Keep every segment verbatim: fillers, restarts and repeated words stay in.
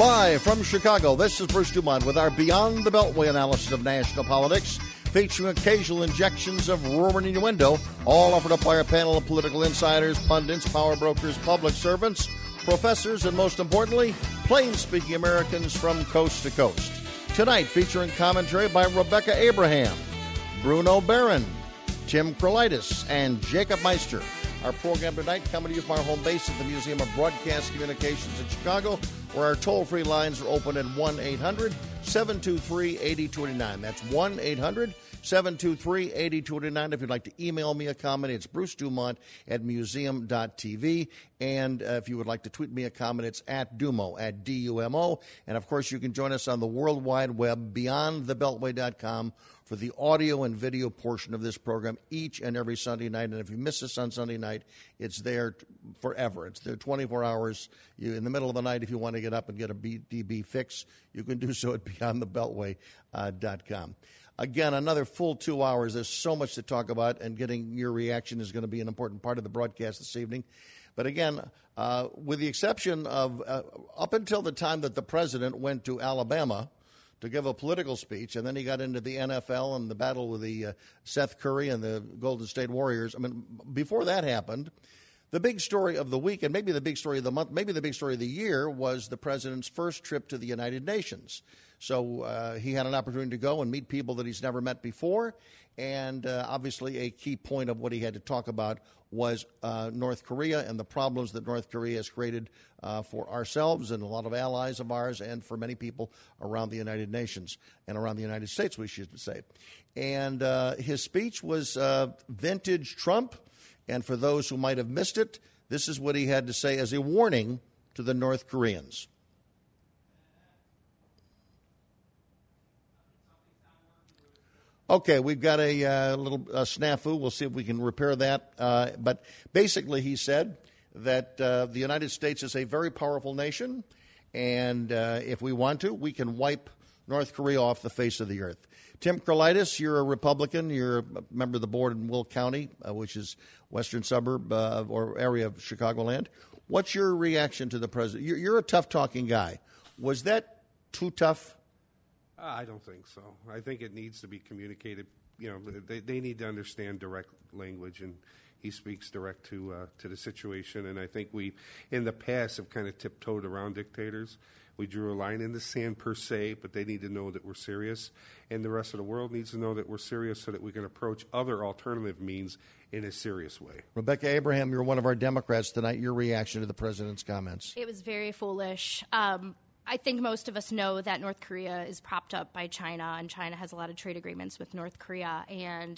Live from Chicago, this is Bruce Dumont with our Beyond the Beltway analysis of national politics, featuring occasional injections of rumor and innuendo, all offered up by our panel of political insiders, pundits, power brokers, public servants, professors, and most importantly, plain-speaking Americans from coast to coast. Tonight, featuring commentary by Rebecca Abraham, Bruno Barron, Tim Krolitis, and Jacob Meister. Our program tonight coming to you from our home base at the Museum of Broadcast Communications in Chicago, where our toll-free lines are open at one eight hundred seven two three eight zero two nine. That's one eight hundred seven two three eight zero two nine. If you'd like to email me a comment, it's bruce dumont at museum dot t v. And uh, if you would like to tweet me a comment, it's at Dumo, at D U M O. And, of course, you can join us on the World Wide Web, beyond the beltway dot com, for the audio and video portion of this program each and every Sunday night. And if you miss us on Sunday night, it's there forever. It's there twenty-four hours. You, in the middle of the night, if you want to get up and get a B D B fix, you can do so at beyond the beltway dot com. Again, another full two hours. There's so much to talk about, and getting your reaction is going to be an important part of the broadcast this evening. But again, uh, with the exception of uh, up until the time that the president went to Alabama to give a political speech, and then he got into the N F L and the battle with the uh, Seth Curry and the Golden State Warriors. I mean, before that happened, the big story of the week, and maybe the big story of the month, maybe the big story of the year, was the president's first trip to the United Nations. So uh, he had an opportunity to go and meet people that he's never met before, and uh, obviously a key point of what he had to talk about was uh, North Korea and the problems that North Korea has created uh, for ourselves and a lot of allies of ours, and for many people around the United Nations and around the United States, we should say. And uh, his speech was uh, vintage Trump. And for those who might have missed it, this is what he had to say as a warning to the North Koreans. Okay, we've got a uh, little uh, snafu. We'll see if we can repair that. Uh, but basically, he said that uh, the United States is a very powerful nation, and uh, if we want to, we can wipe North Korea off the face of the earth. Tim Krolitis, you're a Republican. You're a member of the board in Will County, uh, which is western suburb uh, or area of Chicagoland. What's your reaction to the president? You're, you're a tough-talking guy. Was that too tough? I don't think so. I think it needs to be communicated. You know, they, they need to understand direct language, and he speaks direct to uh, to the situation. And I think we, in the past, have kind of tiptoed around dictators. We drew a line in the sand per se, but they need to know that we're serious, and the rest of the world needs to know that we're serious so that we can approach other alternative means in a serious way. Rebecca Abraham, you're one of our Democrats tonight. Your reaction to the president's comments? It was very foolish. Um, I think most of us know that North Korea is propped up by China, and China has a lot of trade agreements with North Korea, and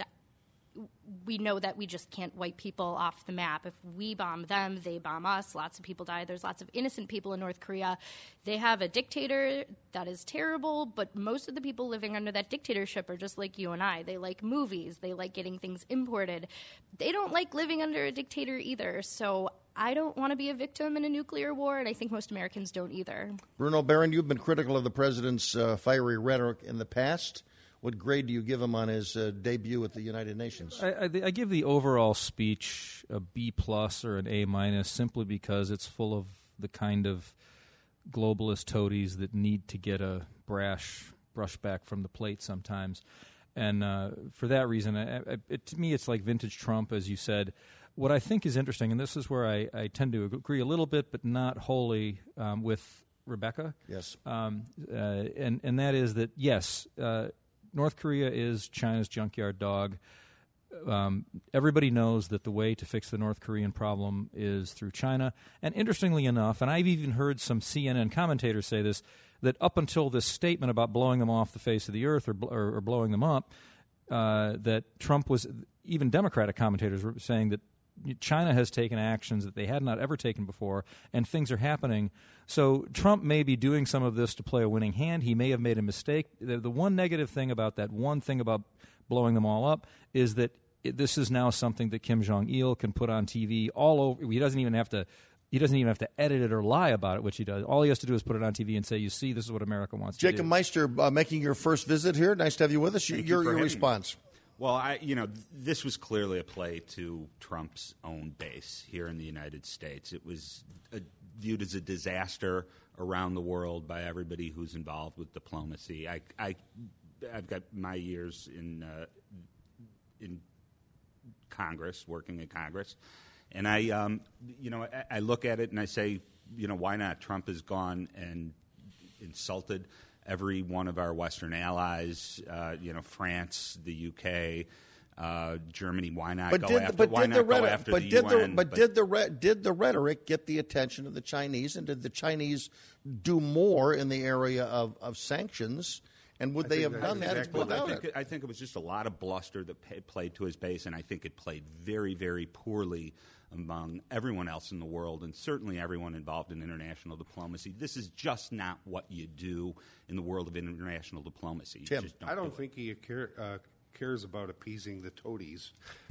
we know that we just can't wipe people off the map. If we bomb them, they bomb us. Lots of people die. There's lots of innocent people in North Korea. They have a dictator that is terrible, but most of the people living under that dictatorship are just like you and I. They like movies. They like getting things imported. They don't like living under a dictator either. So I don't want to be a victim in a nuclear war, and I think most Americans don't either. Bruno Barron, you've been critical of the president's uh, fiery rhetoric in the past. What grade do you give him on his uh, debut at the United Nations? I, I, I give the overall speech a B plus or an A minus, simply because it's full of the kind of globalist toadies that need to get a brash brushback from the plate sometimes. And uh, for that reason, I, I, it, to me, it's like vintage Trump, as you said. What I think is interesting, and this is where I, I tend to agree a little bit, but not wholly, um, with Rebecca. Yes. Um, uh, and, and that is that, yes, uh, North Korea is China's junkyard dog. Um, everybody knows that the way to fix the North Korean problem is through China. And interestingly enough, and I've even heard some C N N commentators say this, that up until this statement about blowing them off the face of the earth or, or, or blowing them up, uh, that Trump was, even Democratic commentators were saying that China has taken actions that they had not ever taken before, and things are happening. So Trump may be doing some of this to play a winning hand. He may have made a mistake. The, the one negative thing about that, one thing about blowing them all up, is that it, this is now something that Kim Jong-il can put on T V all over. He doesn't even have to. He doesn't even have to edit it or lie about it, which he does. All he has to do is put it on T V and say, "You see, this is what America wants Jacob to do." Jacob Meister, uh, making your first visit here. Nice to have you with us. Thank your you for your having response. Me. Well, I, you know, this was clearly a play to Trump's own base here in the United States. It was a, viewed as a disaster around the world by everybody who's involved with diplomacy. I, I, I've got my years in uh, in Congress, working in Congress, and I, um, you know, I, I look at it and I say, you know, why not? Trump has gone and insulted every one of our Western allies, uh, you know, France, the U K, uh, Germany. Why not but go did, after? But why did not the go rhetoric, after but the did U N? The, but, but did the re- did the rhetoric get the attention of the Chinese, and did the Chinese do more in the area of, of sanctions? And would I they think have that's done that exactly Well, without I think it? I think it was just a lot of bluster that pay, played to his base, and I think it played very, very poorly among everyone else in the world, and certainly everyone involved in international diplomacy. This is just not what you do in the world of international diplomacy. You Tim, just don't I don't do think he care, uh, cares about appeasing the toadies.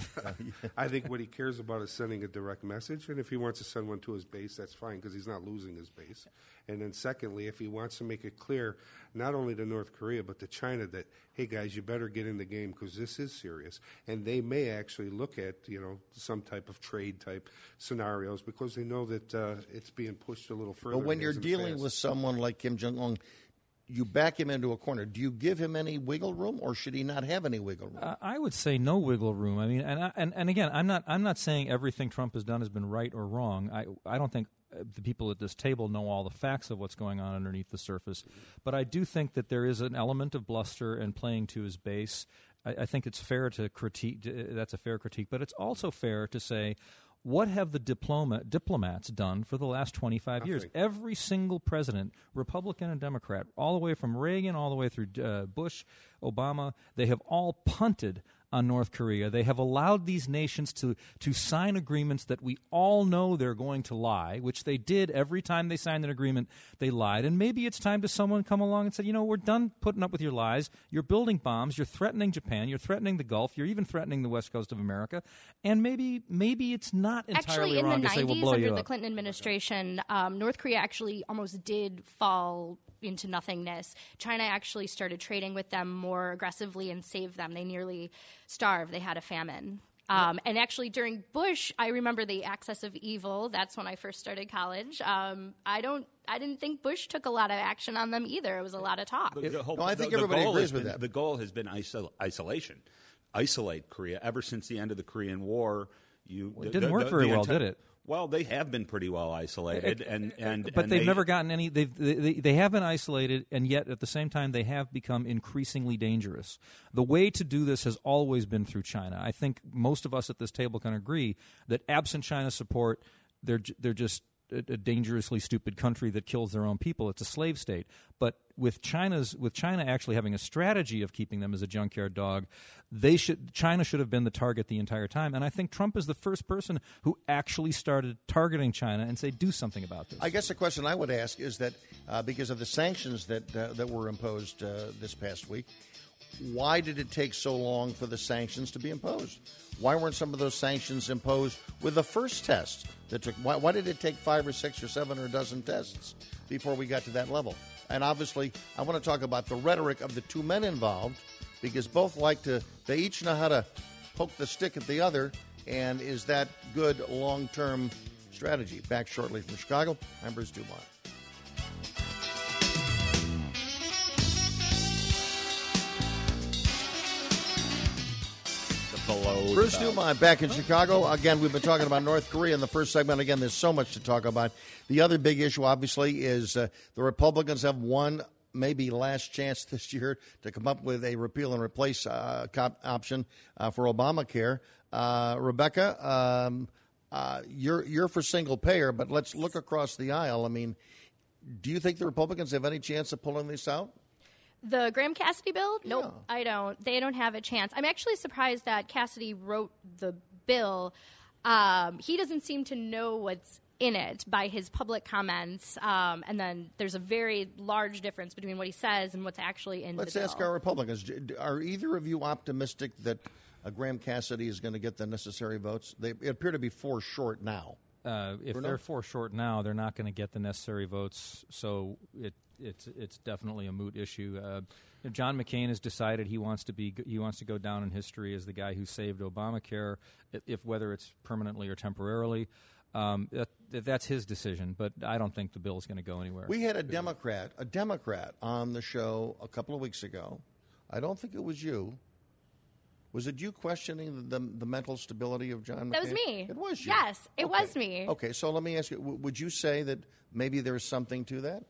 I think what he cares about is sending a direct message, and if he wants to send one to his base, that's fine because he's not losing his base. And then secondly, if he wants to make it clear, not only to North Korea but to China, that, hey guys, you better get in the game because this is serious. And they may actually look at, you know, some type of trade type scenarios because they know that uh, it's being pushed a little further. But when than it you're is in the dealing past. with someone like Kim Jong-un, you back him into a corner. Do you give him any wiggle room, or should he not have any wiggle room? Uh, I would say no wiggle room. I mean, and, I, and and again, I'm not I'm not saying everything Trump has done has been right or wrong. I I don't think the people at this table know all the facts of what's going on underneath the surface, but I do think that there is an element of bluster and playing to his base. I, I think it's fair to critique. That's a fair critique, but it's also fair to say, what have the diploma, diplomats done for the last twenty-five years? Every single president, Republican and Democrat, all the way from Reagan all the way through uh, Bush, Obama, they have all punted on North Korea. They have allowed these nations to, to sign agreements that we all know they're going to lie, which they did every time they signed an agreement, they lied. And maybe it's time to someone come along and say, you know, we're done putting up with your lies. You're building bombs. You're threatening Japan. You're threatening the Gulf. You're even threatening the west coast of America. And maybe maybe it's not entirely Actually, in wrong the to say we'll nineties, blow under you the up. Clinton administration, um, North Korea actually almost did fall into nothingness. China actually started trading with them more aggressively and saved them. They nearly starved. They had a famine. Um, and actually, during Bush, I remember the axis of evil. That's when I first started college. Um, I don't. I didn't think Bush took a lot of action on them either. It was a lot of talk. The, the whole, No, I think the, the everybody goal agrees has with been, that. The goal has been isol- isolation, isolate Korea. Ever since the end of the Korean War, you Well, it didn't work very well, did it? Well, they have been pretty well isolated, and and but and they've they, never gotten any. They've, they they they have been isolated, and yet at the same time they have become increasingly dangerous. The way to do this has always been through China. I think most of us at this table can agree that absent China's support, they're j- they're just a, a dangerously stupid country that kills their own people. It's a slave state. But with China's with China actually having a strategy of keeping them as a junkyard dog, they should China should have been the target the entire time. And I think Trump is the first person who actually started targeting China and say, do something about this. I guess the question I would ask is that uh, because of the sanctions that uh, that were imposed uh, this past week, why did it take so long for the sanctions to be imposed? Why weren't some of those sanctions imposed with the first test? That took, why, why did it take five or six or seven or a dozen tests before we got to that level? And obviously, I want to talk about the rhetoric of the two men involved, because both like to, they each know how to poke the stick at the other, and is that good long-term strategy? Back shortly from Chicago, I'm Bruce Dumont. below. Bruce Dumont back in Chicago. Again, we've been talking about North Korea in the first segment. Again, there's so much to talk about. The other big issue, obviously, is uh, the Republicans have one, maybe last chance this year to come up with a repeal and replace uh, cop option uh, for Obamacare. Uh, Rebecca, um, uh, you're you're for single payer, but let's look across the aisle. I mean, do you think the Republicans have any chance of pulling this out? The Graham Cassidy bill? Nope, Yeah. I don't. They don't have a chance. I'm actually surprised that Cassidy wrote the bill. Um, he doesn't seem to know what's in it by his public comments, um, and then there's a very large difference between what he says and what's actually in Let's the bill. ask our Republicans. D- Are either of you optimistic that uh, Graham Cassidy is going to get the necessary votes? They appear to be four short now. Uh, if Bruno? they're four short now, they're not going to get the necessary votes. So it, it's it's definitely a moot issue. Uh, John McCain has decided he wants to be he wants to go down in history as the guy who saved Obamacare, if, if whether it's permanently or temporarily. Um, that, that's his decision, but I don't think the bill is going to go anywhere. We had a Democrat, a Democrat on the show a couple of weeks ago. I don't think it was you. Was it you questioning the, the, the mental stability of John McCain? That was me. It was you. Yes, it Okay. was me. Okay, so let me ask you, w- would you say that maybe there's something to that?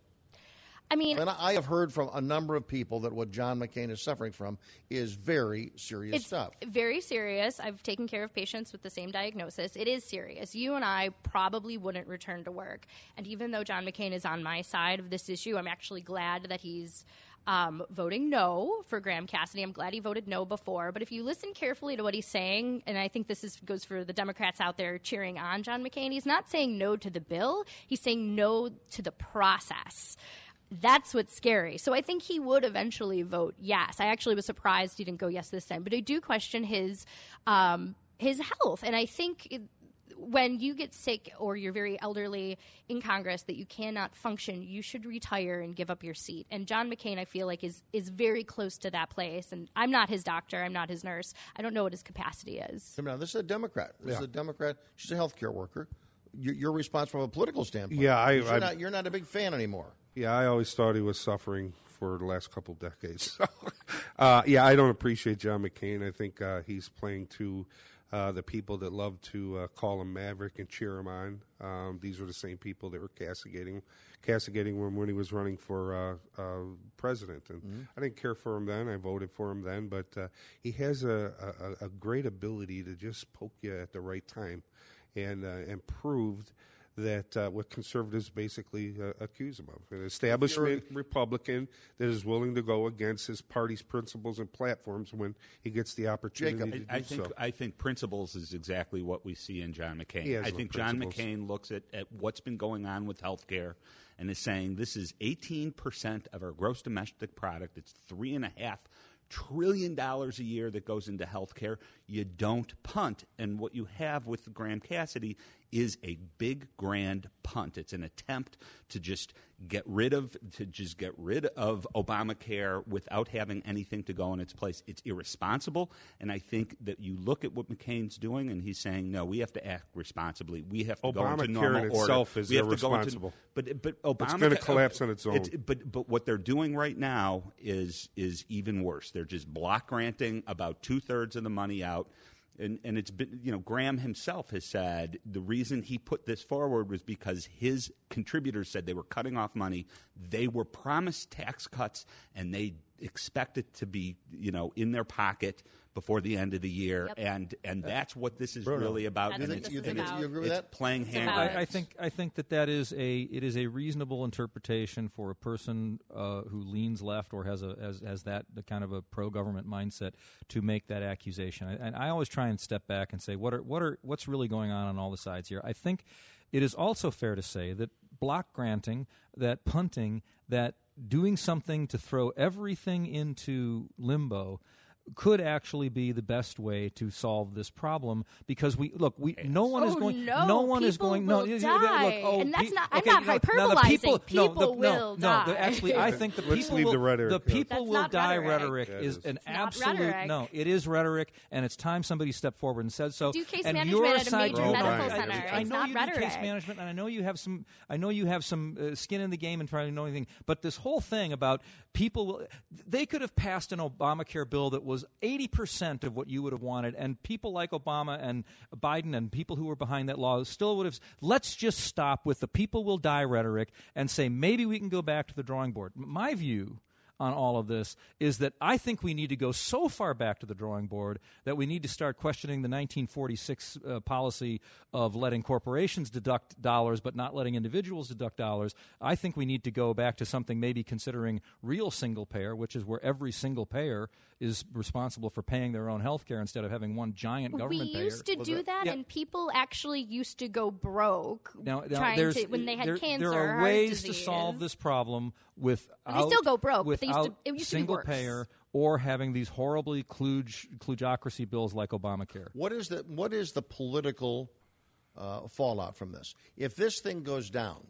I mean, And I I have heard from a number of people that what John McCain is suffering from is very serious it's stuff. very serious. I've taken care of patients with the same diagnosis. It is serious. You and I probably wouldn't return to work. And even though John McCain is on my side of this issue, I'm actually glad that he's um, voting no for Graham Cassidy. I'm glad he voted no before. But if you listen carefully to what he's saying, and I think this is, goes for the Democrats out there cheering on John McCain, he's not saying no to the bill. He's saying no to the process. That's what's scary. So I think he would eventually vote yes. I actually was surprised he didn't go yes this time, but I do question his um, his health. And I think it, when you get sick or you're very elderly in Congress that you cannot function, you should retire and give up your seat. And John McCain, I feel like, is is very close to that place. And I'm not his doctor. I'm not his nurse. I don't know what his capacity is. Now, this is a Democrat. This Yeah. is a Democrat. She's a health care worker. Your, your response from a political standpoint. Yeah, I- you're, I- not, you're not a big fan anymore. Yeah, I always thought he was suffering for the last couple of decades. So, uh, yeah, I don't appreciate John McCain. I think uh, he's playing to uh, the people that love to uh, call him Maverick and cheer him on. Um, these were the same people that were castigating, castigating him when he was running for uh, uh, president. And mm-hmm. I didn't care for him then. I voted for him then. But uh, he has a, a, a great ability to just poke you at the right time, and uh, and proved that uh, what conservatives basically uh, accuse him of. An establishment Republican that is willing to go against his party's principles and platforms when he gets the opportunity Jacob. to do I think so. I think principles is exactly what we see in John McCain. He has I no think John principles. McCain looks at, at what's been going on with health care and is saying this is eighteen percent of our gross domestic product. It's three and a half trillion dollars a year that goes into health care. You don't punt. And what you have with Graham Cassidy is a big, grand punt. It's an attempt to just get rid of to just get rid of Obamacare without having anything to go in its place. It's irresponsible, and I think that you look at what McCain's doing, and he's saying, "No, we have to act responsibly. We have to go into Obamacare normal in order. itself is we have to go into, irresponsible. but but Obama It's gonna collapse on its own. It's, but but what they're doing right now is is even worse. They're just block granting about two thirds of the money out. And, and it's been, you know, Graham himself has said the reason he put this forward was because his contributors said they were cutting off money. They were promised tax cuts, and they expected to be, you know, in their pocket before the end of the year. Yep. And and that's what this is Bruno, really about. That's and what it's, this you is think it's, about. you agree with it's that? playing It's hand. about- I, I think I think that that is a it is a reasonable interpretation for a person uh, who leans left or has a has, has that the kind of a pro government mindset to make that accusation. I, and I always try and step back and say what are what are what's really going on on all the sides here. I think it is also fair to say that block granting, that punting, that doing something to throw everything into limbo could actually be the best way to solve this problem, because we look we no one is Oh, going no, one is people going no will you- you- die. look, oh, And that's pe- not- I'm okay, not no, now the hyperbolizing. people, no, the, People no, will no, the- die. actually I think the Let's people leave will the rhetoric, the yeah. people That's will not die rhetoric. rhetoric Yeah, it is is. an It's not absolute rhetoric. no it is rhetoric, and it's time somebody stepped forward and said so. Do case and management your at a side, major you know, medical I- center. I, It's know not you do case rhetoric. management, and I know you have some I know you have some uh, skin in the game and trying to know anything, but this whole thing about people will, they could have passed an Obamacare bill that was eighty percent of what you would have wanted, and people like Obama and Biden and people who were behind that law still would have. Let's just stop with the people will die rhetoric and say maybe we can go back to the drawing board. My view on all of this is that I think we need to go so far back to the drawing board that we need to start questioning the nineteen forty-six uh, policy of letting corporations deduct dollars but not letting individuals deduct dollars. I think we need to go back to something maybe considering real single payer, which is where every single payer is responsible for paying their own health care instead of having one giant government we payer. used to do that, Yeah. and people actually used to go broke Now, now trying there's, to when they had there, cancer. there or are heart ways disease. to solve this problem without still go broke, but they without used to- it used to be single worse. payer or having these horribly kludge, kludgocracy bills like Obamacare. What is the what is the political uh, fallout from this? If this thing goes down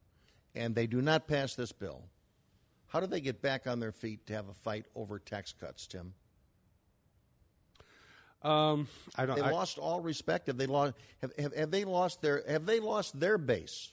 and they do not pass this bill, how do they get back on their feet to have a fight over tax cuts, Tim? Um, I don't. They I, lost all respect. Have they lost? Have, have, have they lost their? Have they lost their base?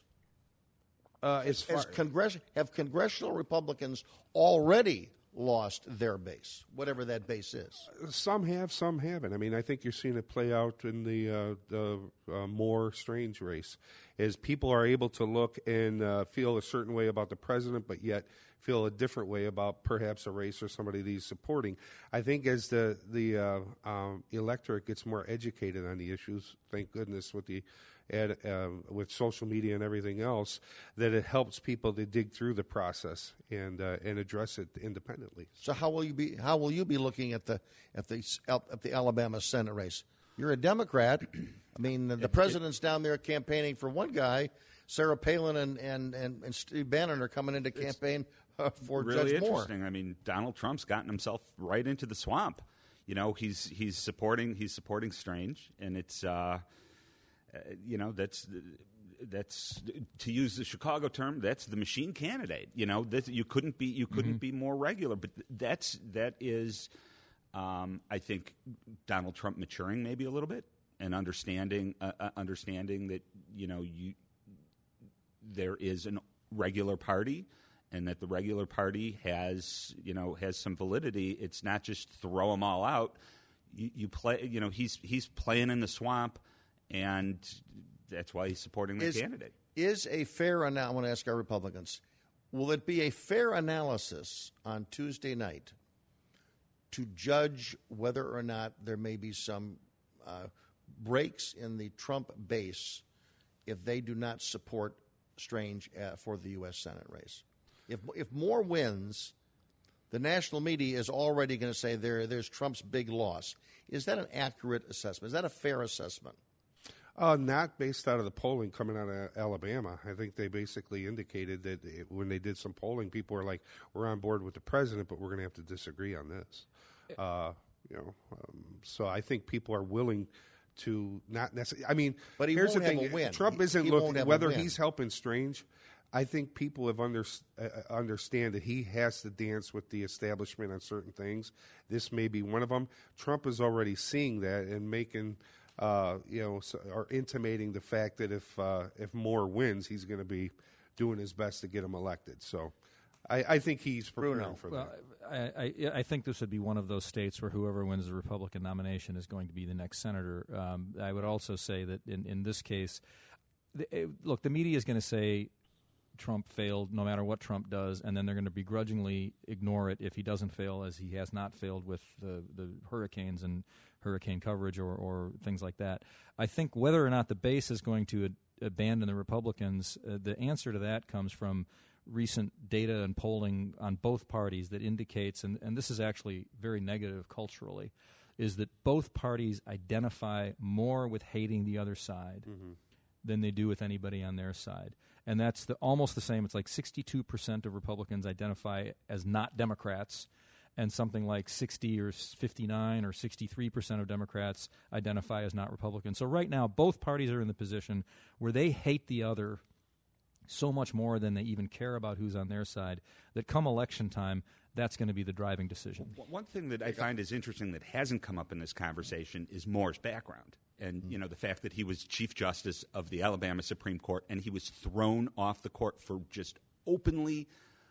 uh, as far As congress, have congressional Republicans already lost their base, whatever that base is? some have, some haven't. I mean, I think you're seeing it play out in the uh, the uh, Moore Strange race, as people are able to look and uh, feel a certain way about the president, but yet feel a different way about perhaps a race or somebody that he's supporting. I think as the the uh, um, electorate gets more educated on the issues, thank goodness with the ad, uh, with social media and everything else, that it helps people to dig through the process and uh, and address it independently. So how will you be? How will you be looking at the at the at the Alabama Senate race? You're a Democrat. I mean, the, the president's down there campaigning for one guy. Sarah Palin and and, and, and Steve Bannon are coming into campaign uh, for really Judge Moore. interesting. I mean, Donald Trump's gotten himself right into the swamp. You know, he's he's supporting he's supporting Strange, and it's uh, uh, you know that's that's to use the Chicago term, that's the machine candidate. You know, that you couldn't be you couldn't mm-hmm. be more regular, but that's that is. Um, I think Donald Trump maturing maybe a little bit and understanding uh, uh, understanding that you know you there is a regular party and that the regular party has you know has some validity. It's not just throw them all out. You, you play you know he's he's playing in the swamp, and that's why he's supporting the is, candidate. Is a fair analysis? I want to ask our Republicans: will it be a fair analysis on Tuesday night to judge whether or not there may be some uh, breaks in the Trump base if they do not support Strange uh, for the U S Senate race? If if Moore wins, the national media is already going to say there there's Trump's big loss. Is that an accurate assessment? Is that a fair assessment? Uh, not based out of the polling coming out of Alabama. I think they basically indicated that it, when they did some polling, people were like, we're on board with the president, but we're going to have to disagree on this. Uh, you know, um, so I think people are willing to not necessarily. I mean, but he here's won't the thing: have a win. Trump he, isn't he looking whether win. he's helping Strange. I think people have under, uh, understand that he has to dance with the establishment on certain things. This may be one of them. Trump is already seeing that and making, uh, you know, so, or intimating the fact that if uh, if Moore wins, he's going to be doing his best to get him elected. So. I, I think he's preparing Bruno. for well, that. I, I, I think this would be one of those states where whoever wins the Republican nomination is going to be the next senator. Um, I would also say that in, in this case, the, uh, look, the media is going to say Trump failed no matter what Trump does, and then they're going to begrudgingly ignore it if he doesn't fail, as he has not failed with the, the hurricanes and hurricane coverage or, or things like that. I think whether or not the base is going to ad- abandon the Republicans, uh, the answer to that comes from recent data and polling on both parties that indicates, and, and this is actually very negative culturally, is that both parties identify more with hating the other side mm-hmm. than they do with anybody on their side. And that's the, almost the same. It's like sixty-two percent of Republicans identify as not Democrats, and something like sixty or fifty-nine or sixty-three percent of Democrats identify as not Republicans. So right now, both parties are in the position where they hate the other so much more than they even care about who's on their side, that come election time, that's going to be the driving decision. One thing that I find is interesting that hasn't come up in this conversation is Moore's background. And, you know, the fact that he was Chief Justice of the Alabama Supreme Court and he was thrown off the court for just openly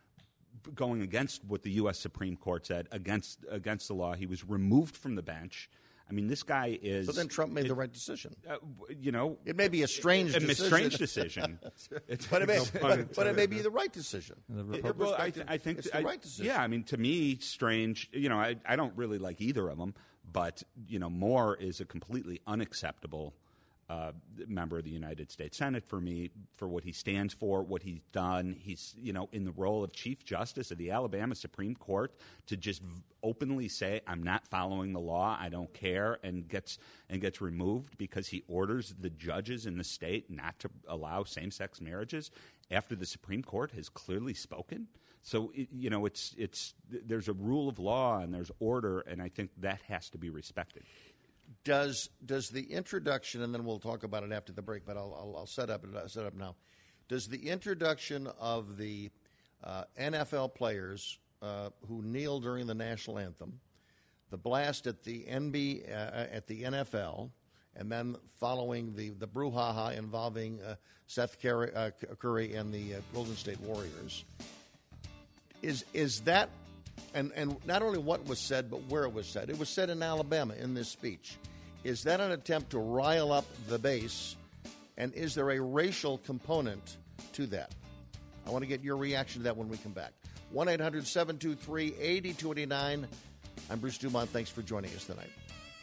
going against what the U S Supreme Court said, against against the law. He was removed from the bench. I mean, this guy is... So then Trump made it, the right decision. Uh, you know... It may be a strange a decision. A strange decision. It's, but, it may, but, but it may be the right decision. The it, well, I, th- I think... It's the I, right decision. Yeah, I mean, to me, strange... You know, I, I don't really like either of them, but, you know, Moore is a completely unacceptable uh, member of the United States Senate for me, for what he stands for, what he's done. He's, you know, in the role of Chief Justice of the Alabama Supreme Court, to just v- openly say, I'm not following the law, I don't care, and gets and gets removed because he orders the judges in the state not to allow same-sex marriages after the Supreme Court has clearly spoken. So, it, you know, it's it's there's a rule of law and there's order, and I think that has to be respected. Does does the introduction, and then we'll talk about it after the break, but I'll I'll, I'll set up set up now. Does the introduction of the uh, N F L players uh, who kneel during the national anthem, the blast at the N B A, uh, at the N F L, and then following the the brouhaha involving uh, Seth Curry, uh, Curry and the uh, Golden State Warriors. Is is that, and and not only what was said, but where it was said. It was said in Alabama in this speech. Is that an attempt to rile up the base, and is there a racial component to that? I want to get your reaction to that when we come back. one eight hundred seven two three eight two eight nine. I'm Bruce Dumont. Thanks for joining us tonight.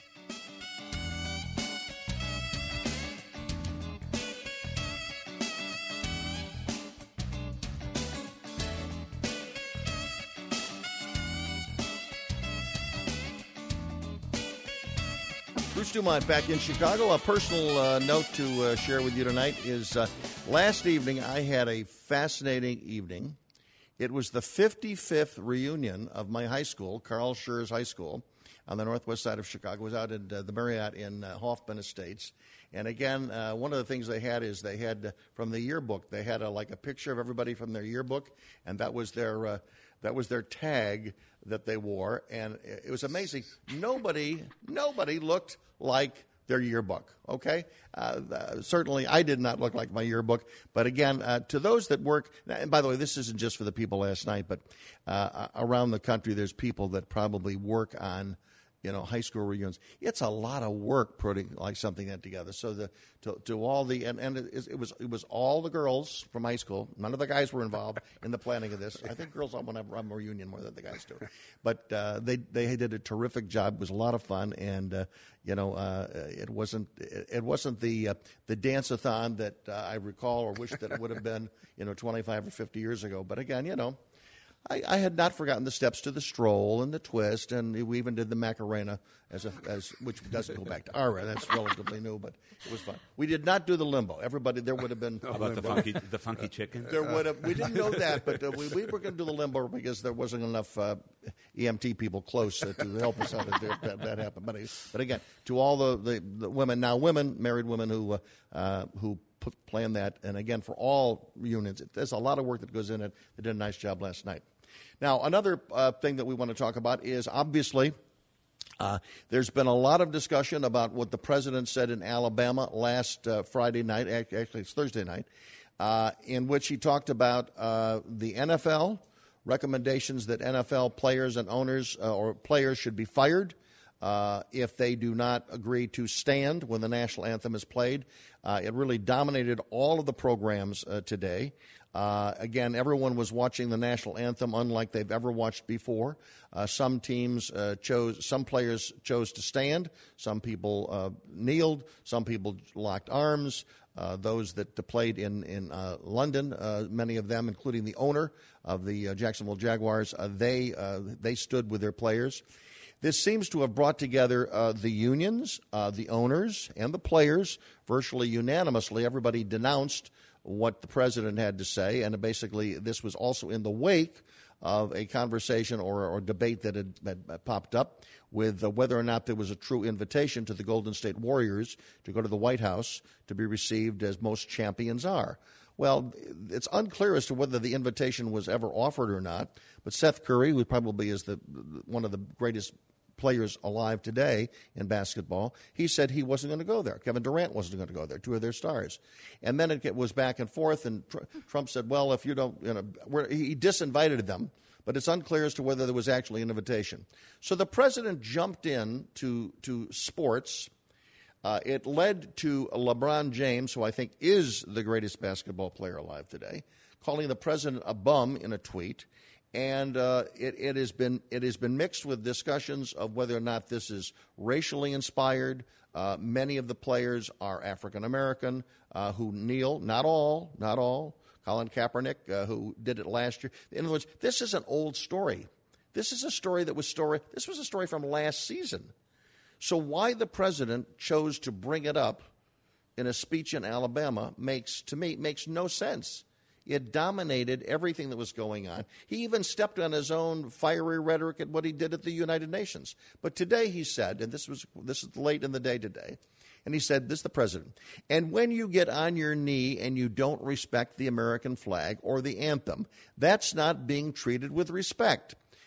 Bruce Dumont back in Chicago. A personal uh, note to uh, share with you tonight is uh, last evening I had a fascinating evening. It was the fifty-fifth reunion of my high school, Carl Schurz High School, on the northwest side of Chicago. It was out at uh, the Marriott in uh, Hoffman Estates. And again, uh, one of the things they had is they had, uh, from the yearbook, they had a, like a picture of everybody from their yearbook, and that was their uh, that was their tag that they wore. And it was amazing. Nobody, nobody looked like their yearbook, okay? Uh, uh, certainly I did not look like my yearbook. But again, uh, to those that work, and by the way, this isn't just for the people last night, but uh, around the country there's people that probably work on, you know, high school reunions. It's a lot of work putting like something that together. So the to, to all the and, and it, it was it was all the girls from high school. None of the guys were involved in the planning of this. I think girls want to run a reunion more than the guys do. But uh, they they did a terrific job. It was a lot of fun, and uh, you know uh, it wasn't it, it wasn't the uh, the dance-a-thon that uh, I recall or wish that it would have been, you know, twenty-five or fifty years ago. But again, you know. I, I had not forgotten the steps to the stroll and the twist, and we even did the Macarena, as a, as which doesn't go back to Ara. That's relatively new, but it was fun. We did not do the limbo. Everybody, there would have been. How about the funky, the funky chicken? There would have. We didn't know that, but uh, we, we were going to do the limbo because there wasn't enough uh, E M T people close uh, to help us out if that, that happened. But, but again, to all the, the, the women, now women, married women who uh, uh, who. Put, plan that, and again, for all reunions, it, there's a lot of work that goes in it. They did a nice job last night. Now, another uh, thing that we want to talk about is obviously uh, there's been a lot of discussion about what the president said in Alabama last uh, Friday night, actually it's Thursday night, uh, in which he talked about uh, the N F L, recommendations that N F L players and owners uh, or players should be fired Uh, if they do not agree to stand when the national anthem is played. Uh, it really dominated all of the programs uh, today. Uh, again, everyone was watching the national anthem unlike they've ever watched before. Uh, some teams uh, chose, some players chose to stand. Some people uh, kneeled. Some people locked arms. Uh, those that played in, in uh, London, uh, many of them, including the owner of the uh, Jacksonville Jaguars, uh, they, uh, they stood with their players. This seems to have brought together uh, the unions, uh, the owners, and the players virtually unanimously. Everybody denounced what the president had to say, and basically this was also in the wake of a conversation or, or debate that had, had popped up with uh, whether or not there was a true invitation to the Golden State Warriors to go to the White House to be received as most champions are. Well, it's unclear as to whether the invitation was ever offered or not, but Seth Curry, who probably is the one of the greatest players alive today in basketball, he said he wasn't going to go there. Kevin Durant wasn't going to go there, two of their stars. And then it was back and forth, and tr- Trump said, well, if you don't, you know, we're, he disinvited them, but it's unclear as to whether there was actually an invitation. So the president jumped in to, to sports. Uh, it led to LeBron James, who I think is the greatest basketball player alive today, calling the president a bum in a tweet. And uh, it, it has been it has been mixed with discussions of whether or not this is racially inspired. Uh, many of the players are African American uh, who kneel. Not all, not all. Colin Kaepernick, uh, who did it last year. In other words, this is an old story. This is a story that was story. This was a story from last season. So why the president chose to bring it up in a speech in Alabama makes, to me, makes no sense. It dominated everything that was going on. He even stepped on his own fiery rhetoric at what he did at the United Nations. But today he said, and this was this is late in the day today, and he said, this is the president, and when you get on your knee and you don't respect the American flag or the anthem, that's not being treated with respect.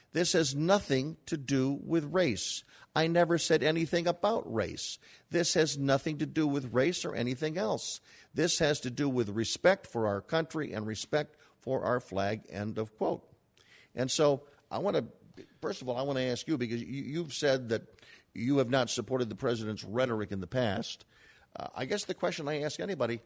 This has nothing to do with race. I never said anything about race. This has nothing to do with race or anything else. This has to do with respect for our country and respect for our flag, end of quote. And so I want to, first of all, I want to ask you, because you, you've said that you have not supported the president's rhetoric in the past. Uh, I guess the question I ask anybody,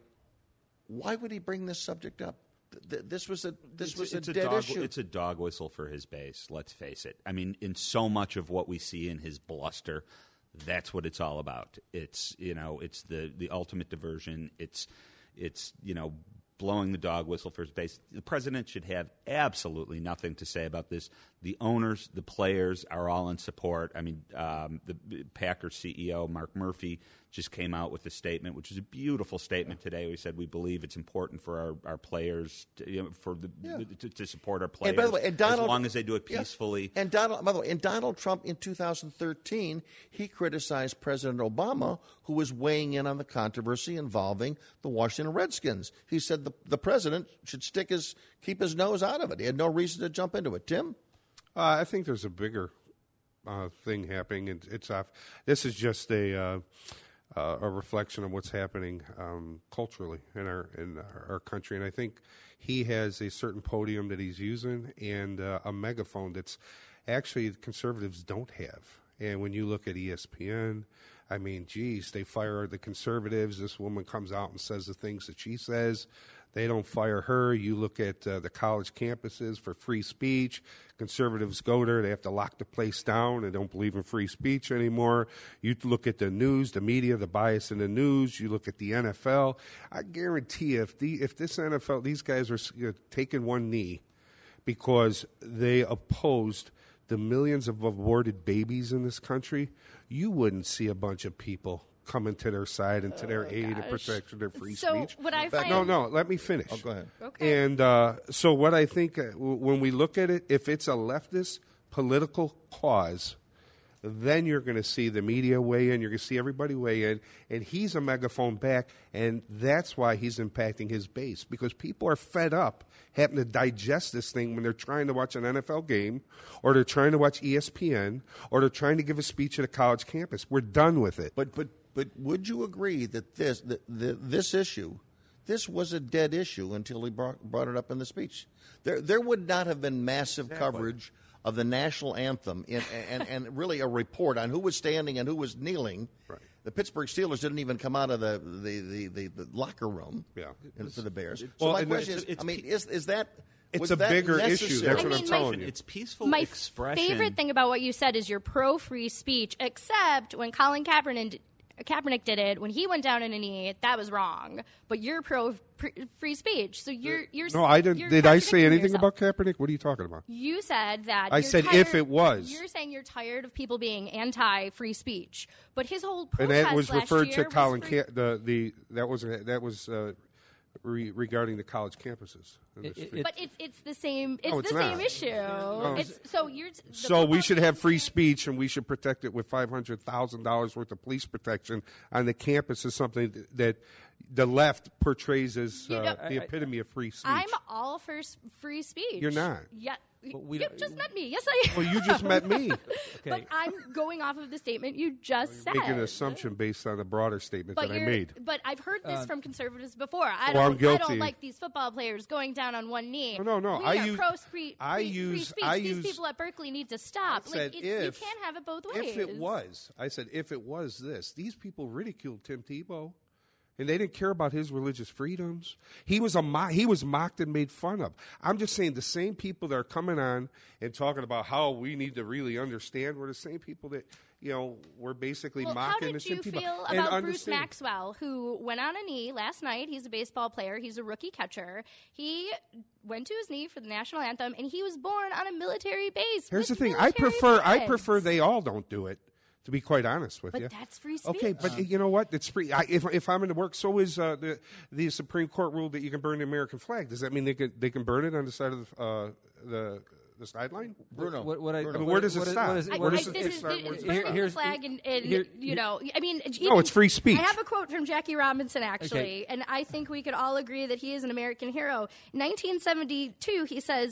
why would he bring this subject up? Th- This was a this It's, was it's a a dead dog, issue. It's a dog whistle for his base. Let's face it. I mean, in so much of what we see in his bluster, that's what it's all about. It's you know, it's the, the ultimate diversion. It's it's you know, blowing the dog whistle for his base. The president should have absolutely nothing to say about this. The owners, the players are all in support. I mean, um, the Packers C E O, Mark Murphy, just came out with a statement, which is a beautiful statement today. We said we believe it's important for our, our players, to, you know, for the, Yeah. to, to support our players, And by the way, and Donald, as long as they do it yeah. peacefully. And Donald, by the way, and Donald Trump in two thousand thirteen, he criticized President Obama, who was weighing in on the controversy involving the Washington Redskins. He said the the president should stick his keep his nose out of it. He had no reason to jump into it. Tim, Uh, I think there's a bigger uh, thing happening, and it's off. This is just a uh, uh, a reflection of what's happening um, culturally in our in our, our country, and I think he has a certain podium that he's using and uh, a megaphone that's actually conservatives don't have. And when you look at E S P N, I mean, geez, they fire the conservatives. This woman comes out and says the things that she says. They don't fire her. You look at uh, the college campuses for free speech. Conservatives go there. They have to lock the place down. They don't believe in free speech anymore. You look at the news, the media, the bias in the news. You look at the N F L. I guarantee if the if this N F L, these guys are you know, taking one knee because they opposed the millions of aborted babies in this country, you wouldn't see a bunch of people coming to their side and to their aid and protection of their free So speech. what I fact- find No, no, let me finish. oh, go ahead. Okay. And uh, so what I think, uh, w- when we look at it, if it's a leftist political cause, then you're going to see the media weigh in. You're going to see everybody weigh in. And he's a megaphone back, and that's why he's impacting his base, because people are fed up having to digest this thing when they're trying to watch an N F L game, or they're trying to watch E S P N, or they're trying to give a speech at a college campus. We're done with it. But but but would you agree that this that the, this issue, this was a dead issue until he brought, brought it up in the speech? There there would not have been massive coverage of the national anthem in, and and really a report on who was standing and who was kneeling. Right. The Pittsburgh Steelers didn't even come out of the the, the, the, the locker room Yeah. in- for the Bears. So Well, my and question it's- is, it's I mean, pe- is is that It's was a that bigger issue. necessary? That's I what mean, I'm my- telling you. It's peaceful My expression. favorite thing about what you said is you're pro free speech, except when Colin Kaepernick, Kaepernick did it, when he went down in a knee, that was wrong. But you're pro free speech, so you're you're No, I didn't. you're Did I say contradicting anything yourself. about Kaepernick? What are you talking about? You said that. I you're said tired- if it was. You're saying you're tired of people being anti free speech, but his whole And protest that was last referred year to was Colin. free- Ca- the the that was that was uh, re- regarding the college campuses. And It- the it- free- But it's it's the same. It's, No, it's the same not. issue. It's, so you're. the so we football should have team's free saying- speech, and we should protect it with five hundred thousand dollars worth of police protection on the campus. Is something th- that the left portrays as You uh, know- the epitome of free speech. I'm all for s- free speech. You're not. Yeah. we you don't- just met me. Yes, I am. well, you just met me. But I'm going off of the statement you just said. Making an assumption based on a broader statement But that I you're- made. But I've heard this from conservatives before. I Well, I'm don't. I guilty. don't like these football players going down on one knee. No, no, no. We I are use- pro free, I free, free use- speech. I These use- people at Berkeley need to stop. I said like it's, if, you can't have it both ways. If it was, I said, if it was this, these people ridiculed Tim Tebow, and they didn't care about his religious freedoms. He was a mo- he was mocked and made fun of. I'm just saying the same people that are coming on and talking about how we need to really understand were the same people that you know were basically Well, how mocking did the you Tim Tebow. feel And about Bruce understand- Maxwell, who went on a knee last night? He's a baseball player. He's a rookie catcher. He went to his knee for the national anthem, and he was born on a military base. Here's the with thing: I military prefer I vets. prefer they all don't do it. To be quite honest with But you, that's free speech. Okay, but you know what? It's free. I, if if I'm in the work, so is uh, the the Supreme Court ruled that you can burn the American flag. Does that mean they can they can burn it on the side of the uh, the the sideline? Bruno, What, what I, Bruno. I mean, what- where does it what is- stop? what is- I, Where I, does this it is start? the, Where does it burning stop? the Here's- flag, and, and here- you know, I mean, No, it's free speech. I have a quote from Jackie Robinson, actually, Okay. and I think we could all agree that he is an American hero. In nineteen seventy-two, he says,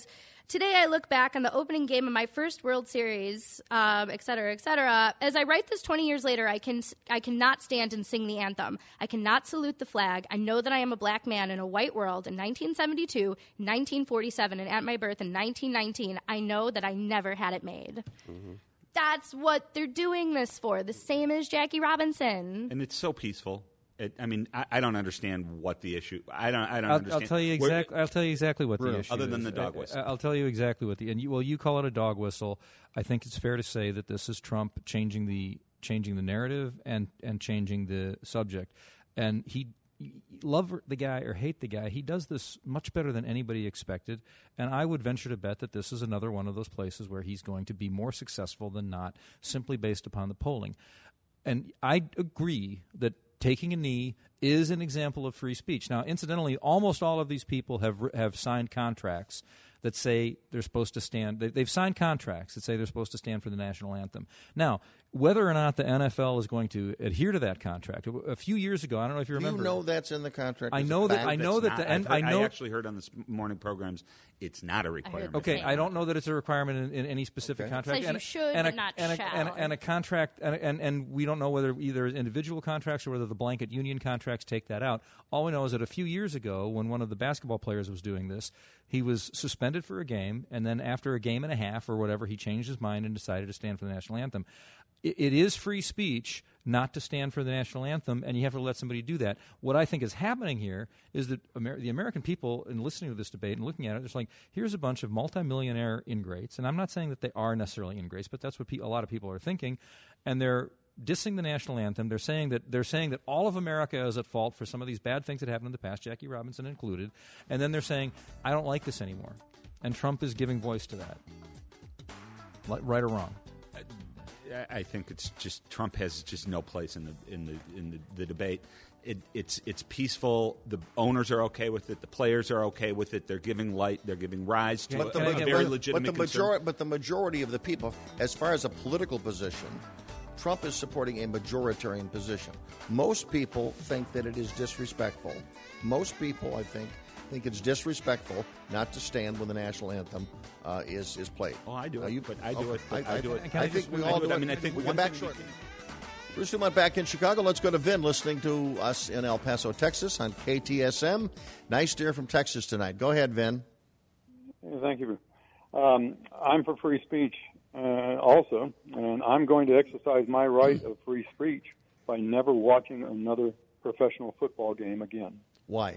Today I look back on the opening game of my first World Series, um, et cetera, et cetera. As I write this twenty years later, I can I cannot stand and sing the anthem. I cannot salute the flag. I know that I am a black man in a white world in nineteen seventy-two, nineteen forty-seven, and at my birth in nineteen nineteen. I know that I never had it made. Mm-hmm. That's what they're doing this for, the same as Jackie Robinson. And it's so peaceful. It, I mean, I, I don't understand what the issue. I don't. I don't I'll, understand. I'll tell you exactly. I'll tell you exactly what the issue other is. than the dog whistle. I, I'll tell you exactly what the and you, well, you call it a dog whistle. I think it's fair to say that this is Trump changing the changing the narrative and and changing the subject. And he, love the guy or hate the guy, he does this much better than anybody expected. And I would venture to bet that this is another one of those places where he's going to be more successful than not, simply based upon the polling. And I agree that taking a knee is an example of free speech. Now, incidentally, almost all of these people have have signed contracts that say they're supposed to stand. They, they've signed contracts that say they're supposed to stand for the national anthem. Now, whether or not the N F L is going to adhere to that contract, a few years ago, I don't know if you remember. You know that's in the contract. I know that. I know that not, the. And heard, I know. I actually heard on this morning programs, it's not a requirement. Okay, I don't know that it's a requirement in, in any specific Okay. contract. It says and, you should, and but a, not and a, shall. And, a, and a contract, and, and and we don't know whether either individual contracts or whether the blanket union contracts take that out. All we know is that a few years ago, when one of the basketball players was doing this, he was suspended for a game, and then after a game and a half or whatever, he changed his mind and decided to stand for the national anthem. It, it is free speech not to stand for the national anthem, and you have to let somebody do that. What I think is happening here is that Amer- the American people, in listening to this debate and looking at it, it's like, here's a bunch of multimillionaire ingrates, and I'm not saying that they are necessarily ingrates, but that's what pe- a lot of people are thinking, and they're dissing the national anthem. They're saying that they're saying that all of America is at fault for some of these bad things that happened in the past, Jackie Robinson included, and then they're saying, I don't like this anymore. And Trump is giving voice to that. Right or wrong? I think it's just Trump has just no place in the in the in the, the debate. It, it's it's peaceful. The owners are okay with it. The players are okay with it. They're giving light. They're giving rise to But the, a, a but, very but, legitimate but the concern. majority, but the majority of the people, as far as a political position, Trump is supporting a majoritarian position. Most people think that it is disrespectful. Most people, I think, think it's disrespectful not to stand when the national anthem uh, is is played. Oh, I do Uh, it. you, but I do okay. it. But I, I, do it. I, I think just- we I all do do it. it. I mean, I think we'll one get back thing we shortly. Bruce Dumont back in Chicago. Let's go to Vin, listening to us in El Paso, Texas, on K T S M. Nice to hear from Texas tonight. Go ahead, Vin. Thank you. Um, I'm for free speech uh, also, and I'm going to exercise my right of free speech by never watching another professional football game again Why?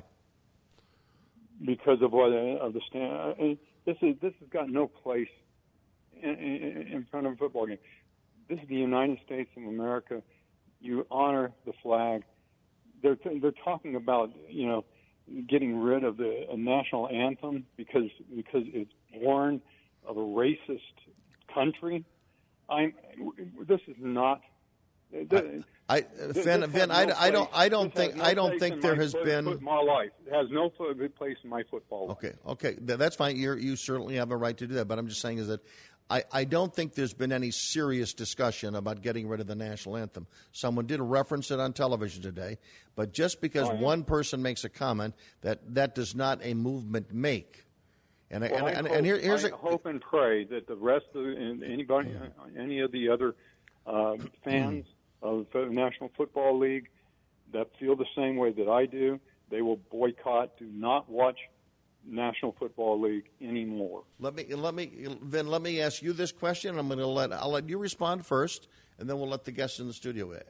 because of what uh, of the stand. Uh, this is this has got no place in, in, in front of a football game. This is the United States of America. You honor the flag. They're they're talking about you know getting rid of the a national anthem because because it's born of a racist country. I'm. This is not. This, I, this Vin, has Vin, no I, I don't, place- I don't this has think, no I don't place think in there my has foot- been. foot- my life. It has no fo- place in my football life. Okay, okay, Th- that's fine. You you certainly have a right to do that. But I'm just saying is that I, I don't think there's been any serious discussion about getting rid of the national anthem. Someone did reference it on television today, but just because Oh, yeah. one person makes a comment, that that does not a movement make. And I- Well, and, I and, hope, and here, here's I a, hope and pray that the rest of the, and anybody, any of the other uh, fans of the National Football League that feel the same way that I do, they will boycott, do not watch National Football League anymore. Let me let me Vin, let me ask you this question. I'm going to let I'll let you respond first, and then we'll let the guests in the studio. Uh,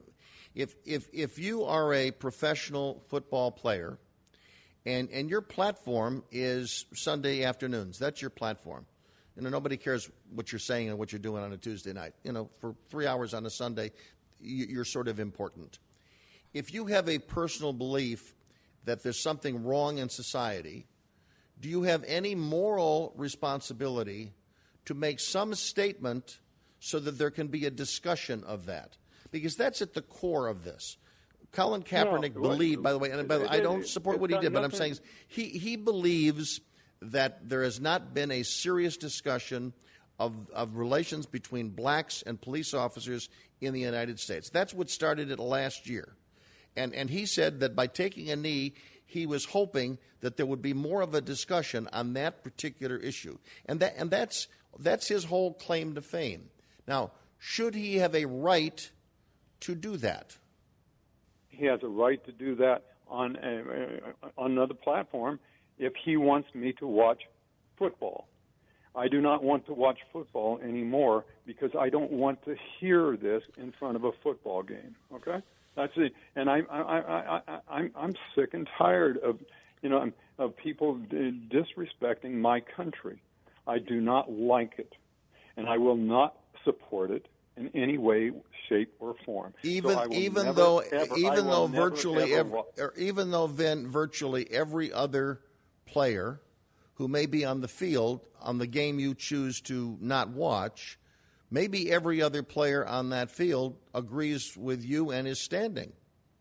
If if if you are a professional football player, and and your platform is Sunday afternoons, that's your platform. You know, nobody cares what you're saying and what you're doing on a Tuesday night. You know, for three hours on a Sunday, you- you're sort of important. If you have a personal belief that there's something wrong in society, do you have any moral responsibility to make some statement so that there can be a discussion of that? Because that's at the core of this. Colin Kaepernick No, believed, by the way, and by the way, I don't it- support it's what he got did, but I'm nothing- saying he, he believes that there has not been a serious discussion of, of relations between blacks and police officers in the United States. That's what started it last year. And, and he said that by taking a knee, he was hoping that there would be more of a discussion on that particular issue. And that and that's that's his whole claim to fame. Now, should he have a right to do that? He has a right to do that on, a, on another platform if he wants me to watch football. I do not want to watch football anymore because I don't want to hear this in front of a football game. Okay, that's it. And I, I, I, I, I'm, I'm sick and tired of, you know, of people disrespecting my country. I do not like it, and I will not support it in any way, shape, or form. Even so even never, though ever, even though never, virtually ever, every, or even though Vin, virtually every other player who may be on the field on the game you choose to not watch, maybe every other player on that field agrees with you and is standing.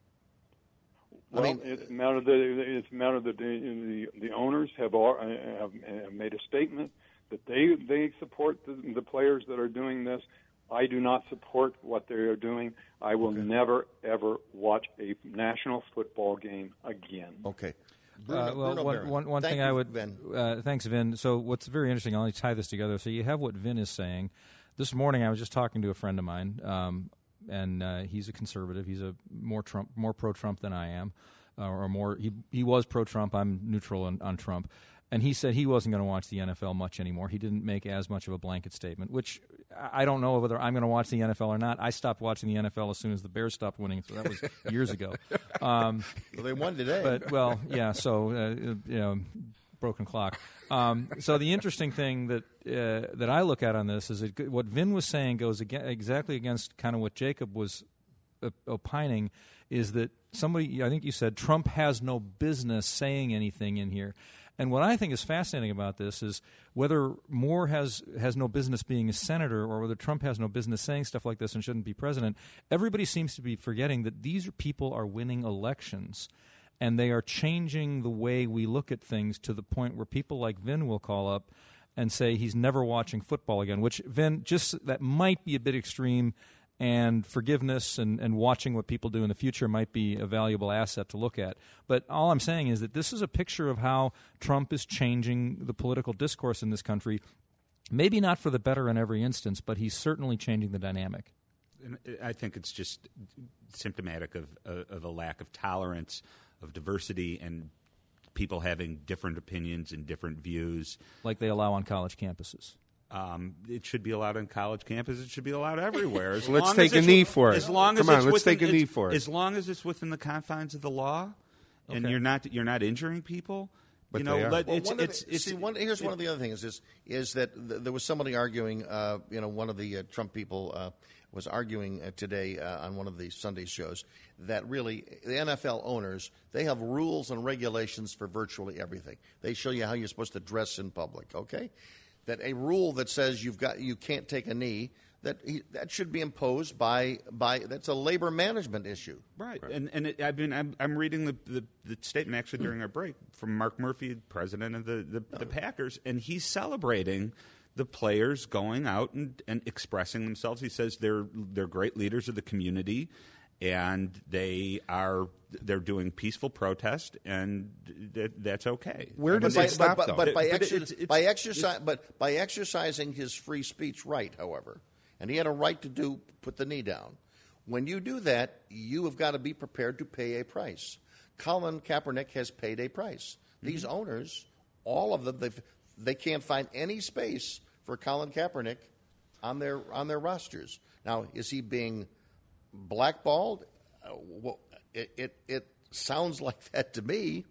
Well, I mean, it's a matter that it's a matter that the, the the owners have, have have made a statement that they they support the, the players that are doing this. I do not support what they are doing. I will okay. never ever watch a national football game again. Okay. Bruno, uh, well, one, one, one thing you, I would Vin. Uh, thanks, Vin. So what's very interesting, I'll only tie this together. So you have what Vin is saying. This morning I was just talking to a friend of mine, um, and uh, he's a conservative. He's a more Trump, more pro-Trump than I am, uh, or more. He he was pro-Trump. I'm neutral on, on Trump. And he said he wasn't going to watch the N F L much anymore. He didn't make as much of a blanket statement, which I don't know whether I'm going to watch the N F L or not. I stopped watching the N F L as soon as the Bears stopped winning, so that was years ago. Um, well, they won today. But, well, yeah, so, uh, you know, broken clock. Um, so the interesting thing that uh, that I look at on this is that what Vin was saying goes ag- exactly against kind of what Jacob was uh, opining, is that somebody, I think you said, Trump has no business saying anything in here. And what I think is fascinating about this is whether Moore has, has no business being a senator or whether Trump has no business saying stuff like this and shouldn't be president, everybody seems to be forgetting that these people are winning elections, and they are changing the way we look at things to the point where people like Vin will call up and say he's never watching football again, which, Vin, just that might be a bit extreme, and forgiveness and, and watching what people do in the future might be a valuable asset to look at. But all I'm saying is that this is a picture of how Trump is changing the political discourse in this country, maybe not for the better in every instance, but he's certainly changing the dynamic. And I think it's just symptomatic of, of a lack of tolerance, of diversity, and people having different opinions and different views. Like they allow on college campuses. Um, it should be allowed on college campuses. It should be allowed everywhere. As let's long take as a knee for it. As long Come as on, it's let's within, take a knee for it. As long as it's within the confines of the law, okay. and you're not you're not injuring people. But you know, they are. let, Well, it's, one of it's, the, it's, see, one, here's it, one of the other things is is that th- there was somebody arguing. Uh, you know, one of the uh, Trump people uh, was arguing uh, today uh, on one of the Sunday shows that really the N F L owners, they have rules and regulations for virtually everything. They show you how you're supposed to dress in public. Okay. That a rule that says you've got you can't take a knee, that he, that should be imposed by by that's a labor management issue, right? right. And and it, I mean I'm, I'm reading the, the, the statement actually during our break from Mark Murphy, president of the, the, the Packers, and he's celebrating the players going out and, and expressing themselves. He says they're they're great leaders of the community, and they are they're doing peaceful protest, and th- that's okay. Where does but it by, stop, but, though? But, but by, But exer- it's- it's- by exercise, but by exercising his free speech right, however, and he had a right to do put the knee down. When you do that, you have got to be prepared to pay a price. Colin Kaepernick has paid a price. These mm-hmm. owners, all of them, they they can't find any space for Colin Kaepernick on their on their rosters. Now, is he being blackballed? Uh, well, it, it it sounds like that to me.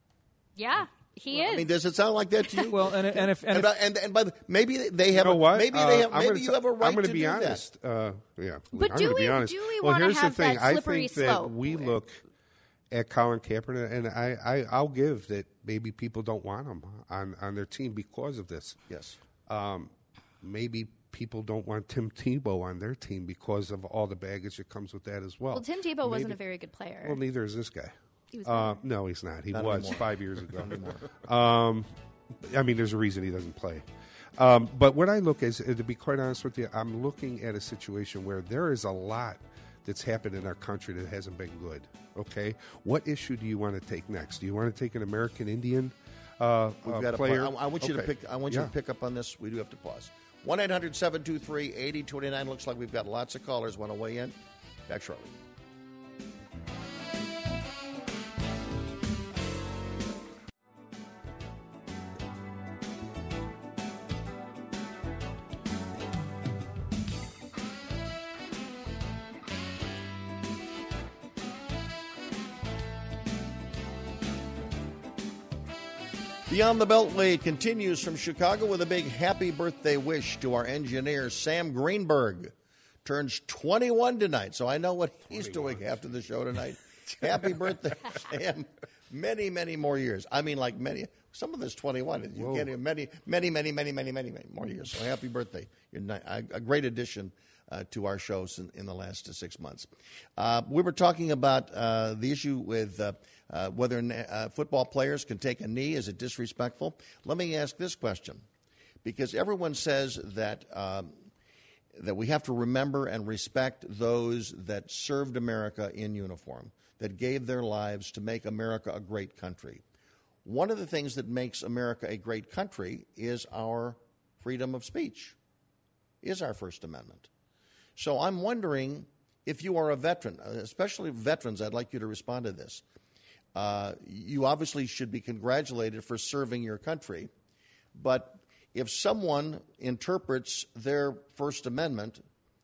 Yeah, he well, is. I mean, does it sound like that to you? Well, and and if and, and, if, and, and by the, maybe they have you know a, what? maybe uh, they have I'm maybe gonna you have a right I'm going to to be do honest. that. Uh, yeah, But I'm do going to be we- honest. do we well, wanna here's have the thing. that I slippery think that slope? we look at Colin Kaepernick, and I, I I'll give that maybe people don't want him on on their team because of this. Yes. Um, maybe people don't want Tim Tebow on their team because of all the baggage that comes with that as well. Well, Tim Tebow Maybe, wasn't a very good player. Well, neither is this guy. He was Uh, better. no, he's not. He Not was anymore. five years ago. um, I mean, there's a reason he doesn't play. Um, but what I look at is, to be quite honest with you, I'm looking at a situation where there is a lot that's happened in our country that hasn't been good. Okay, what issue do you want to take next? Do you want to take an American Indian uh, We've uh, got player? To, I, I want you okay. to pick. I want yeah. you to pick up on this. We do have to pause. one eight hundred seven two three eight zero two nine. Looks like we've got lots of callers want to weigh in. Back shortly. Beyond the Beltway continues from Chicago with a big happy birthday wish to our engineer, Sam Greenberg. Turns twenty-one tonight, so I know what he's doing after the show tonight. Happy birthday, Sam. Many, many more years. I mean, like many. Some of this twenty-one. You Whoa. can't even, many, many, many, many, many, many, many more years. So happy birthday. You're ni- a, a great addition uh, to our shows in, in the last uh, six months. Uh, we were talking about uh, the issue with uh, uh, whether uh, football players can take a knee. Is it disrespectful? Let me ask this question, because everyone says that um, that we have to remember and respect those that served America in uniform, that gave their lives to make America a great country. One of the things that makes America a great country is our freedom of speech, is our First Amendment. So I'm wondering if you are a veteran, especially veterans, I'd like you to respond to this. Uh, you obviously should be congratulated for serving your country, but if someone interprets their First Amendment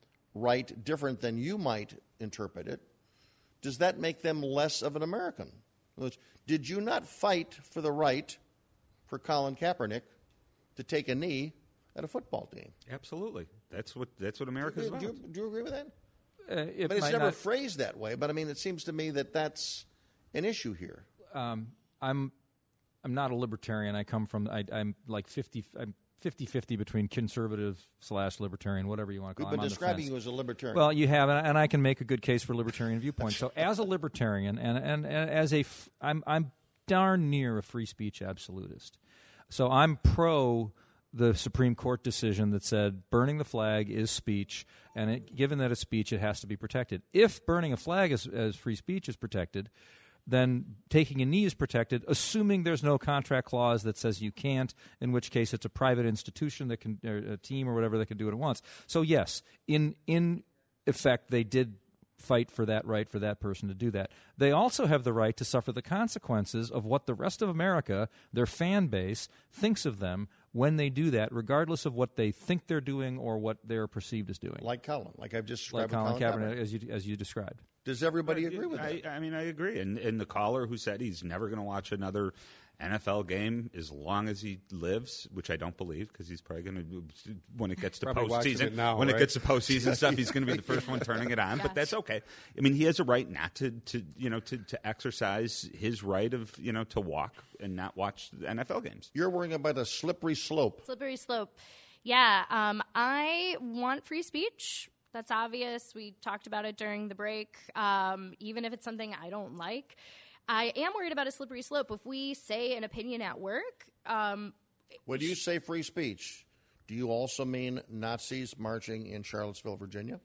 right different than you might interpret it, does that make them less of an American? In other words, did you not fight for the right for Colin Kaepernick to take a knee at a football team? Absolutely. That's what that's what America's do, about. do, you, do you agree with that? Uh, it But it's might never not- phrased that way. But I mean, it seems to me that that's an issue here. um, I'm I'm not a libertarian. I come from I, I'm like fifty. I'm fifty-fifty between conservative slash libertarian, whatever you want to We've call it. been I'm on the describing fence. you as a libertarian. Well, you have, and, and I can make a good case for libertarian viewpoint. So, as a libertarian, and, and, and as a, f- I'm I'm darn near a free speech absolutist. So I'm pro the Supreme Court decision that said burning the flag is speech, and it, given that it's speech, it has to be protected. If burning a flag is, as free speech is protected, then taking a knee is protected, assuming there's no contract clause that says you can't, in which case it's a private institution that can, or a team or whatever that can do it at once. So yes, in in effect, they did fight for that right for that person to do that. They also have the right to suffer the consequences of what the rest of America, their fan base, thinks of them when they do that, regardless of what they think they're doing or what they're perceived as doing. like Colin, like I've just Like described. Colin with Colin Kaepernick, as you as you described. Does everybody agree with I, that? I mean, I agree. And, and the caller who said he's never going to watch another N F L game as long as he lives, which I don't believe, because he's probably going to, when it gets to Probably watching postseason, it now, when right? it gets to postseason stuff, he's going to be the first one turning it on. But that's okay. I mean, he has a right not to, to you know, to, to exercise his right of, you know, to walk and not watch the N F L games. You're worrying about a slippery slope. Slippery slope. Yeah, um, I want free speech. That's obvious. We talked about it during the break. Um, even if it's something I don't like, I am worried about a slippery slope. If we say an opinion at work, um, When you say free speech, do you also mean Nazis marching in Charlottesville, Virginia?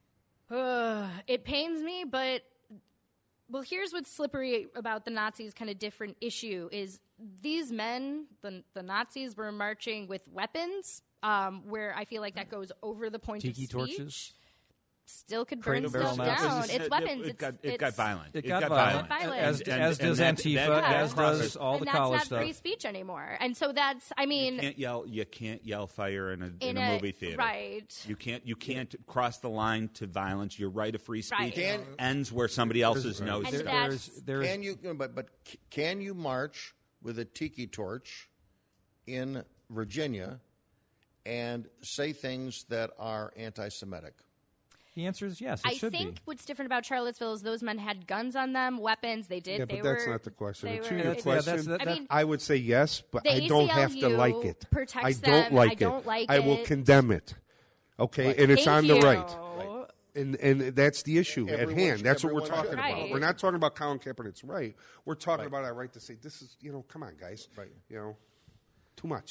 uh, it pains me, but well, here's what's slippery about the Nazis' kind of different issue is these men, the, the Nazis, were marching with weapons. Um, where I feel like that goes over the point Tiki of speech. torches. Still could Crate burn of barrel stuff Nazis. down. It- It's it- weapons. It, It's, got, it it's, got violent. It got violent. violent, violent. as, And- as and does that- Antifa, that- as does all and the that's college not stuff. free speech anymore. And so that's, I mean, You can't yell. You can't yell fire in a, in in a movie theater. right? You can't. You can't cross the line to violence. Your right of free speech Right. Can- ends where somebody else's nose. And is. that- There's, That's- there's, Can you? But but c- can you march with a tiki torch in Virginia and say things that are anti-Semitic? the answer is yes. It I should think be. what's different about Charlottesville is those men had guns on them, weapons. They did. Yeah, they but that's were, not the question. they To were- your it's- Yeah, question, that's- that- I that- mean, I would say yes, but The I don't have to A C L U like it. protects I don't them. like I it. don't like I will it. condemn it. Okay, and it's Thank on the you. right. And and that's the issue Everyone at hand. should- That's what we're everyone talking should. about. Right. We're not talking about Colin Kaepernick's right. We're talking Right. about our right to say this is, you know, come on, guys. Right. You know, too much.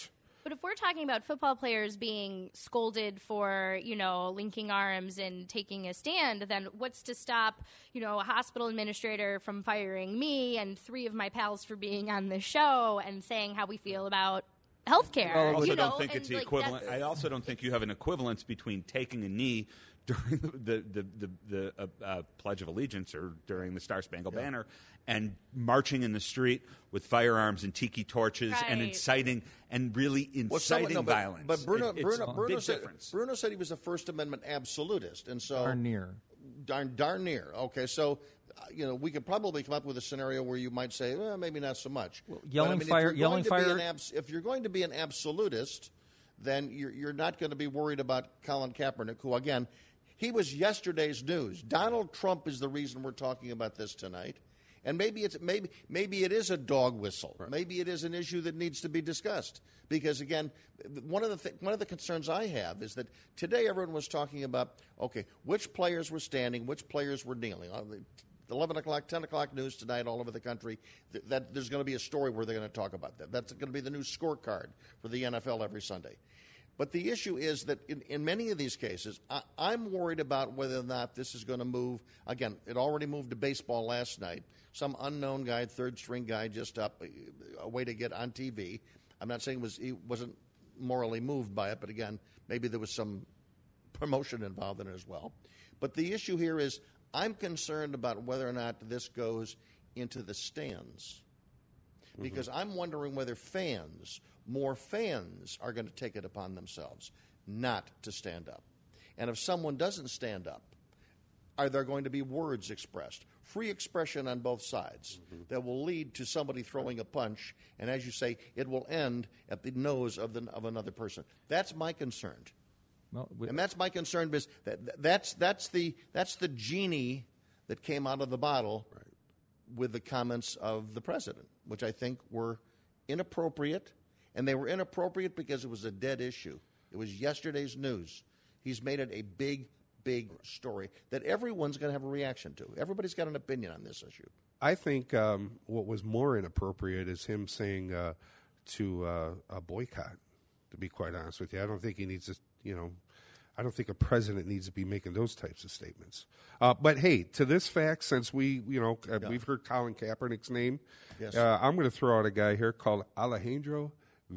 but if we're talking about football players being scolded for, you know, linking arms and taking a stand, then what's to stop, you know, a hospital administrator from firing me and three of my pals for being on the show and saying how we feel about healthcare? Well, I also you know? don't think it's and, the like, equivalent. that's- I also don't think you have an equivalence between taking a knee during the the the, the uh, uh, Pledge of Allegiance or during the Star Spangled yeah. Banner and marching in the street with firearms and tiki torches right. and inciting and really inciting well, so, no, but, violence. But Bruno, it, Bruno, Bruno, big said, difference. Bruno said he was a First Amendment absolutist, and so darn near, darn darn near. Okay, so. You know, we could probably come up with a scenario where you might say, well, maybe not so much. Well, yelling but, I mean, fire, if you're yelling going to fire. Be an abs- if you're going to be an absolutist, then you're, you're not going to be worried about Colin Kaepernick, who, again, he was yesterday's news. Donald Trump is the reason we're talking about this tonight. And maybe it's maybe maybe it is a dog whistle. Right. Maybe it is an issue that needs to be discussed. Because again, one of the th- one of the concerns I have is that today everyone was talking about okay, which players were standing, which players were kneeling. eleven o'clock, ten o'clock news tonight all over the country, th- that there's going to be a story where they're going to talk about that. That's going to be the new scorecard for the N F L every Sunday. But the issue is that in, in many of these cases, I, I'm worried about whether or not this is going to move. Again, it already moved to baseball last night. Some unknown guy, third-string guy, just up, a way to get on T V. I'm not saying it was, he wasn't morally moved by it, but again, maybe there was some promotion involved in it as well. But the issue here is I'm concerned about whether or not this goes into the stands. Because mm-hmm. I'm wondering whether fans, more fans, are going to take it upon themselves not to stand up. And if someone doesn't stand up, are there going to be words expressed, free expression on both sides, mm-hmm. that will lead to somebody throwing a punch, and as you say, it will end at the nose of, the, of another person? That's my concern. Well, we, and that's my concern, because that, that's, that's, the, that's the genie that came out of the bottle right. with the comments of the president, which I think were inappropriate, and they were inappropriate because it was a dead issue. It was yesterday's news. He's made it a big, big story that everyone's going to have a reaction to. Everybody's got an opinion on this issue. I think um, what was more inappropriate is him saying uh, to uh, a boycott, to be quite honest with you. I don't think he needs to, you know, I don't think a president needs to be making those types of statements. Uh, but, hey, to this fact, since we, you know, uh, yeah. we've heard Colin Kaepernick's name, yes. uh, I'm going to throw out a guy here called Alejandro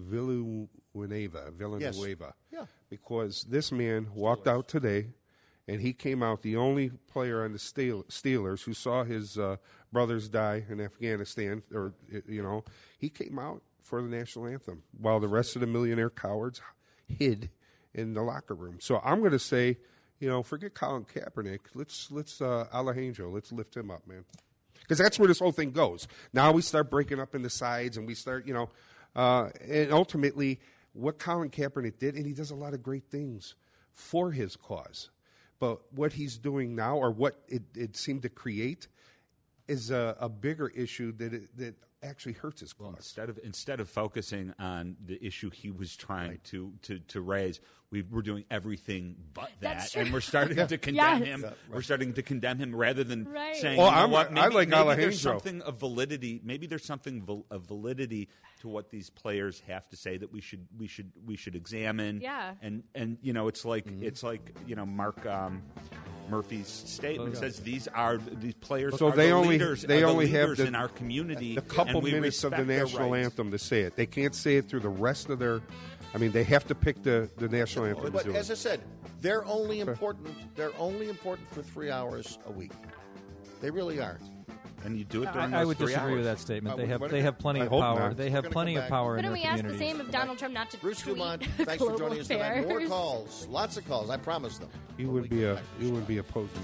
Villanueva, Villanueva, yes. yeah. because this man walked out today, and he came out the only player on the Steelers who saw his uh, brothers die in Afghanistan, or, you know, he came out for the national anthem while the rest of the millionaire cowards hid in the locker room. So I'm going to say, you know, forget Colin Kaepernick. Let's, let's uh, Alejandro, let's lift him up, man. Because that's where this whole thing goes. Now we start breaking up into sides, and we start, you know, uh, and ultimately what Colin Kaepernick did, and he does a lot of great things for his cause. But what he's doing now, or what it, it seemed to create, is a, a bigger issue that it, that actually hurts his cause. Well, instead of instead of focusing on the issue he was trying right. to, to, to raise, we we're doing everything but that, and we're starting to condemn yes. him. Yeah, right. We're starting to condemn him rather than right. saying, well, you know I'm, what, maybe, I like maybe Alejandro. there's something of validity. Maybe there's something val- of validity to what these players have to say that we should we should we should examine. Yeah. And and you know, it's like Mm-hmm. it's like you know Mark. Um, Murphy's statement says these are these players so are they the only leaders, they are only the leaders have the, in our community. the couple and we minutes of the respect their national rights. anthem to say it. They can't say it through the rest of their. I mean, they have to pick the, the national anthem. But to do as it. I said, they're only important. They're only important for three hours a week. They really are. And you do it during I, I those would three disagree hours. with that statement. Uh, they have what- they have plenty I of hope power. not. They We're have gonna plenty come of back. power in Couldn't their we ask the communities. same of Donald Trump not to Bruce tweet Dumont, thanks for global joining us tonight. More affairs? calls. Lots of calls. I promise them. He would be a he would be opposing.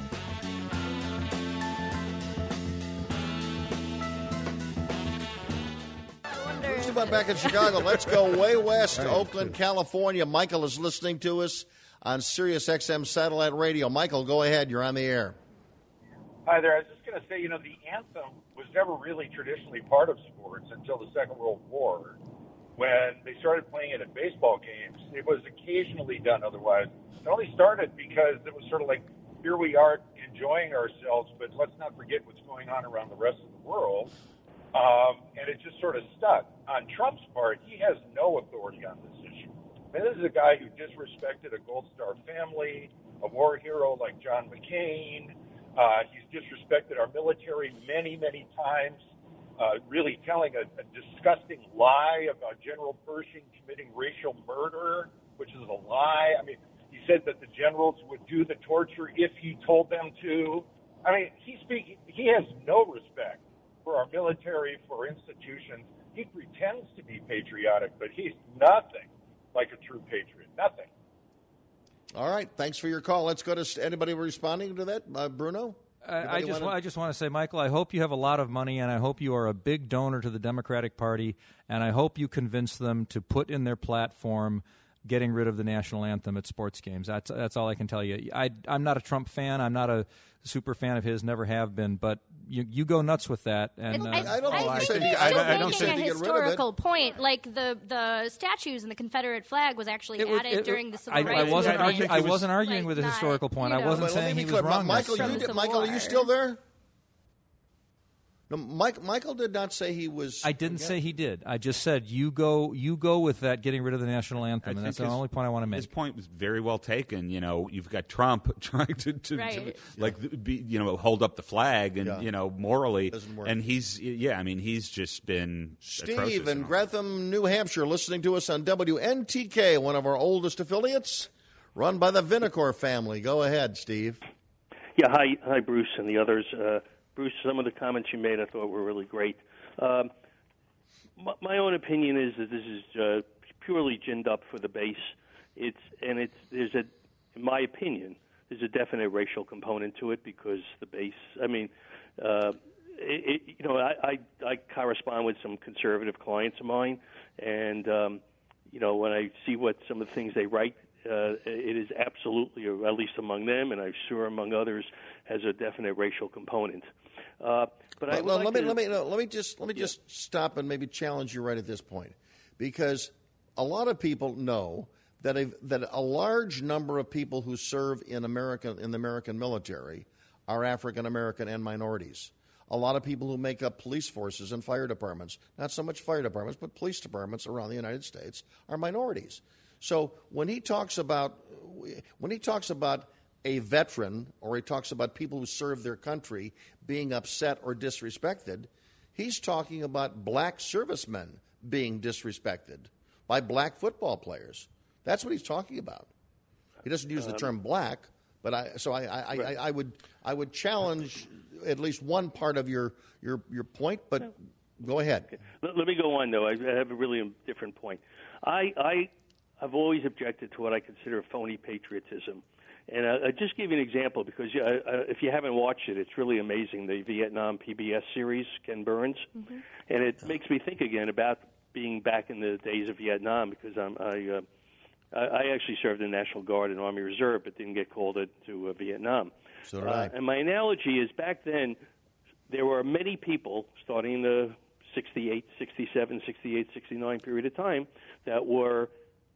Bruce Dumont back in Chicago. Let's go way west to Oakland, California. Michael is listening to us on Sirius X M satellite radio. Michael, go ahead. You're on the air. Hi there. I was just going to say, you know, the anthem was never really traditionally part of sports until the Second World War. When they started playing it at baseball games, it was occasionally done otherwise. It only started because it was sort of like, here we are enjoying ourselves, but let's not forget what's going on around the rest of the world. Um, and it just sort of stuck. On Trump's part, he has no authority on this issue. I mean, this is a guy who disrespected a Gold Star family, a war hero like John McCain. Uh, he's disrespected our military many, many times, uh, really telling a, a disgusting lie about General Pershing committing racial murder, which is a lie. I mean, he said that the generals would do the torture if he told them to. I mean, he speak, he has no respect for our military, for institutions. He pretends to be patriotic, but he's nothing like a true patriot. Nothing. All right. Thanks for your call. Let's go to anybody responding to that. Uh, Bruno? I, I just wanna... I just want to say, Michael, I hope you have a lot of money, and I hope you are a big donor to the Democratic Party, and I hope you convince them to put in their platform getting rid of the national anthem at sports games. That's that's all I can tell you. I, I'm not a Trump fan. I'm not a super fan of his, never have been, but you you go nuts with that. And uh, I, I don't I think think he's I, still I don't making think a a historical point. Like the, the statues and the Confederate flag was actually it was, added it, during the Civil I, Rights I wasn't Movement. arguing. I wasn't arguing like with a not, historical point. You know, I wasn't But let saying me he be was clear. wrong. Michael, From you the did, Michael, are you war. still there? No, Mike, Michael did not say he was. I didn't again. say he did. I just said you go you go with that getting rid of the national anthem, I and think that's the his- only point I want to make. His point was very well taken. You know, you've got Trump trying to, to, Right. to like, be, you know, hold up the flag and, Yeah. you know, morally. Doesn't work. And he's, yeah, I mean, he's just been Steve atrocious in all. Grantham, New Hampshire, listening to us on W N T K, one of our oldest affiliates, run by the Vinicor family. Go ahead, Steve. Yeah, hi, hi, Bruce and the others. Uh, Bruce, some of the comments you made I thought were really great. Um, my, my own opinion is that this is uh, purely ginned up for the base. It's and it's there's a, in my opinion, there's a definite racial component to it because the base. I mean, uh, it, it, you know, I, I I correspond with some conservative clients of mine, and um, you know, when I see what some of the things they write. Uh, it is absolutely, or at least among them, and I'm sure among others, has a definite racial component. Uh, but I Well, would like let me to, let me no, let me just let me just stop and maybe challenge you right at this point, because a lot of people know that a, that a large number of people who serve in American in the American military are African American and minorities. A lot of people who make up police forces and fire departments, not so much fire departments, but police departments around the United States, are minorities. So when he talks about when he talks about a veteran or he talks about people who serve their country being upset or disrespected, he's talking about black servicemen being disrespected by black football players. That's what he's talking about. He doesn't use the term black, but I so I I, I, I would I would challenge at least one part of your your, your point, but go ahead. Let, let me go on, though. I have a really different point. I, I I've always objected to what I consider phony patriotism. And I, I'll just give you an example because uh, uh, if you haven't watched it, it's really amazing, the Vietnam P B S series, Ken Burns. Mm-hmm. And it makes me think again about being back in the days of Vietnam because I'm, I, uh, I, I actually served in the National Guard and Army Reserve but didn't get called to uh, Vietnam. So did I. Uh, and my analogy is back then there were many people starting in the sixty-eight, sixty-seven, sixty-eight, sixty-nine period of time that were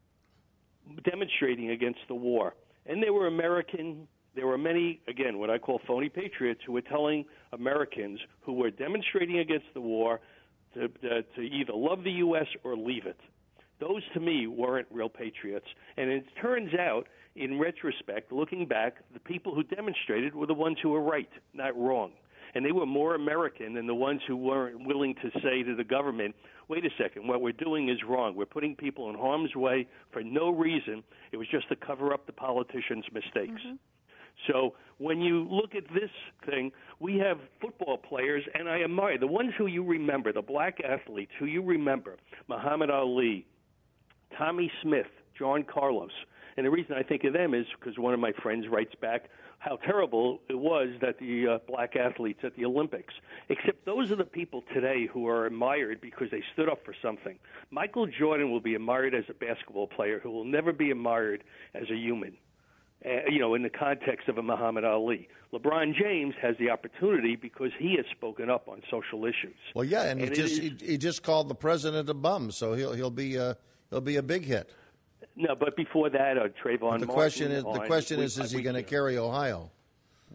demonstrating against the war. And they were American. There were many, again, what I call phony patriots who were telling Americans who were demonstrating against the war to, to, to either love the U S or leave it. Those, to me, weren't real patriots. And it turns out, in retrospect, looking back, the people who demonstrated were the ones who were right, not wrong. And they were more American than the ones who weren't willing to say to the government, wait a second, what we're doing is wrong. We're putting people in harm's way for no reason. It was just to cover up the politicians' mistakes. Mm-hmm. So when you look at this thing, we have football players, and I admire the ones who you remember, the black athletes who you remember, Muhammad Ali, Tommy Smith, John Carlos. And the reason I think of them is because one of my friends writes back how terrible it was that the uh, black athletes at the Olympics. Except those are the people today who are admired because they stood up for something. Michael Jordan will be admired as a basketball player who will never be admired as a human, uh, you know, in the context of a Muhammad Ali. LeBron James has the opportunity because he has spoken up on social issues. Well, yeah, and, and he just is, he, he just called the president a bum, so he'll he'll be uh, he'll be a big hit. No, but before that, uh, Trayvon But the Martin question is, the on- question we- is, is he we- going to carry Ohio?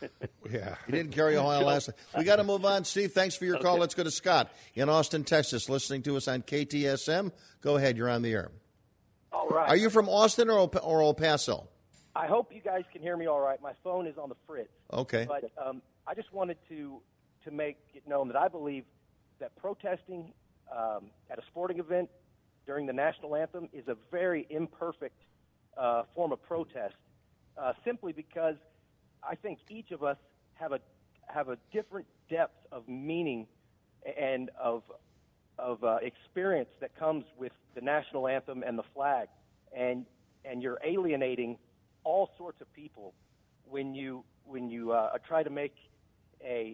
Yeah. You didn't carry Ohio last time. We got to move on. Steve, thanks for your call. Let's go to Scott in Austin, Texas, listening to us on K T S M. Go ahead. You're on the air. All right. Are you from Austin or, or El Paso? I hope you guys can hear me all right. My phone is on the fritz. Okay. But um, I just wanted to to make it known that I believe that protesting um, at a sporting event during the national anthem is a very imperfect uh, form of protest, uh, simply because I think each of us have a have a different depth of meaning and of of uh, experience that comes with the national anthem and the flag, and and you're alienating all sorts of people when you when you uh, try to make a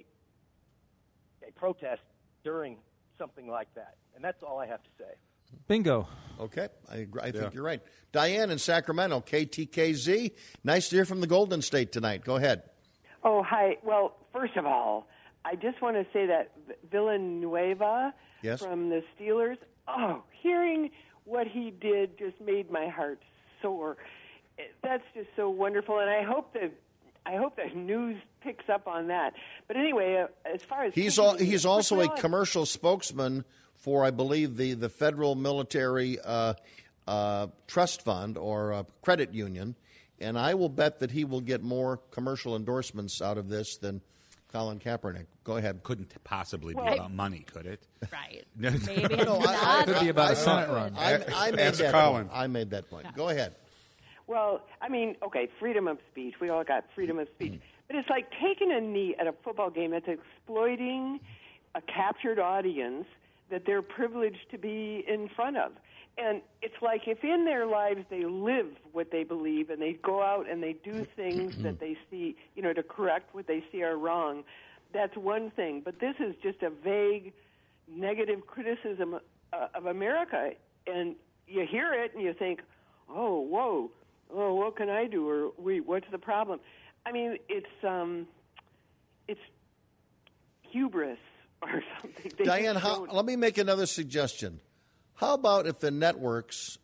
a protest during something like that. And that's all I have to say. Bingo. Okay, I, agree. I Yeah. think you're right. Diane in Sacramento, K T K Z. Nice to hear from the Golden State tonight. Go ahead. Oh, hi. Well, first of all, I just want to say that Villanueva Yes. from the Steelers, oh, hearing what he did just made my heart soar. That's just so wonderful, and I hope that I hope that news picks up on that. But anyway, uh, as far as He's all, thinking- he's also a well, commercial spokesman for, I believe, the the Federal Military uh, uh, Trust Fund or uh, credit union, and I will bet that he will get more commercial endorsements out of this than Colin Kaepernick. Go ahead. Couldn't possibly be Well, about money, could it? Right. No. Maybe No, it's I- not. Could be about a Senate run. I, I made Ask that Colin. point. I made that point. Go ahead. Well, I mean, okay, freedom of speech. We all got freedom of speech. But it's like taking a knee at a football game that's exploiting a captured audience that they're privileged to be in front of. And it's like if in their lives they live what they believe and they go out and they do things that they see, you know, to correct what they see are wrong, that's one thing. But this is just a vague, negative criticism uh, of America. And you hear it and you think, oh, whoa, oh, what can I do? Or, wait, what's the problem? I mean, it's um, it's hubris or something. They Diane, just how, don't- let me make another suggestion. How about if the networks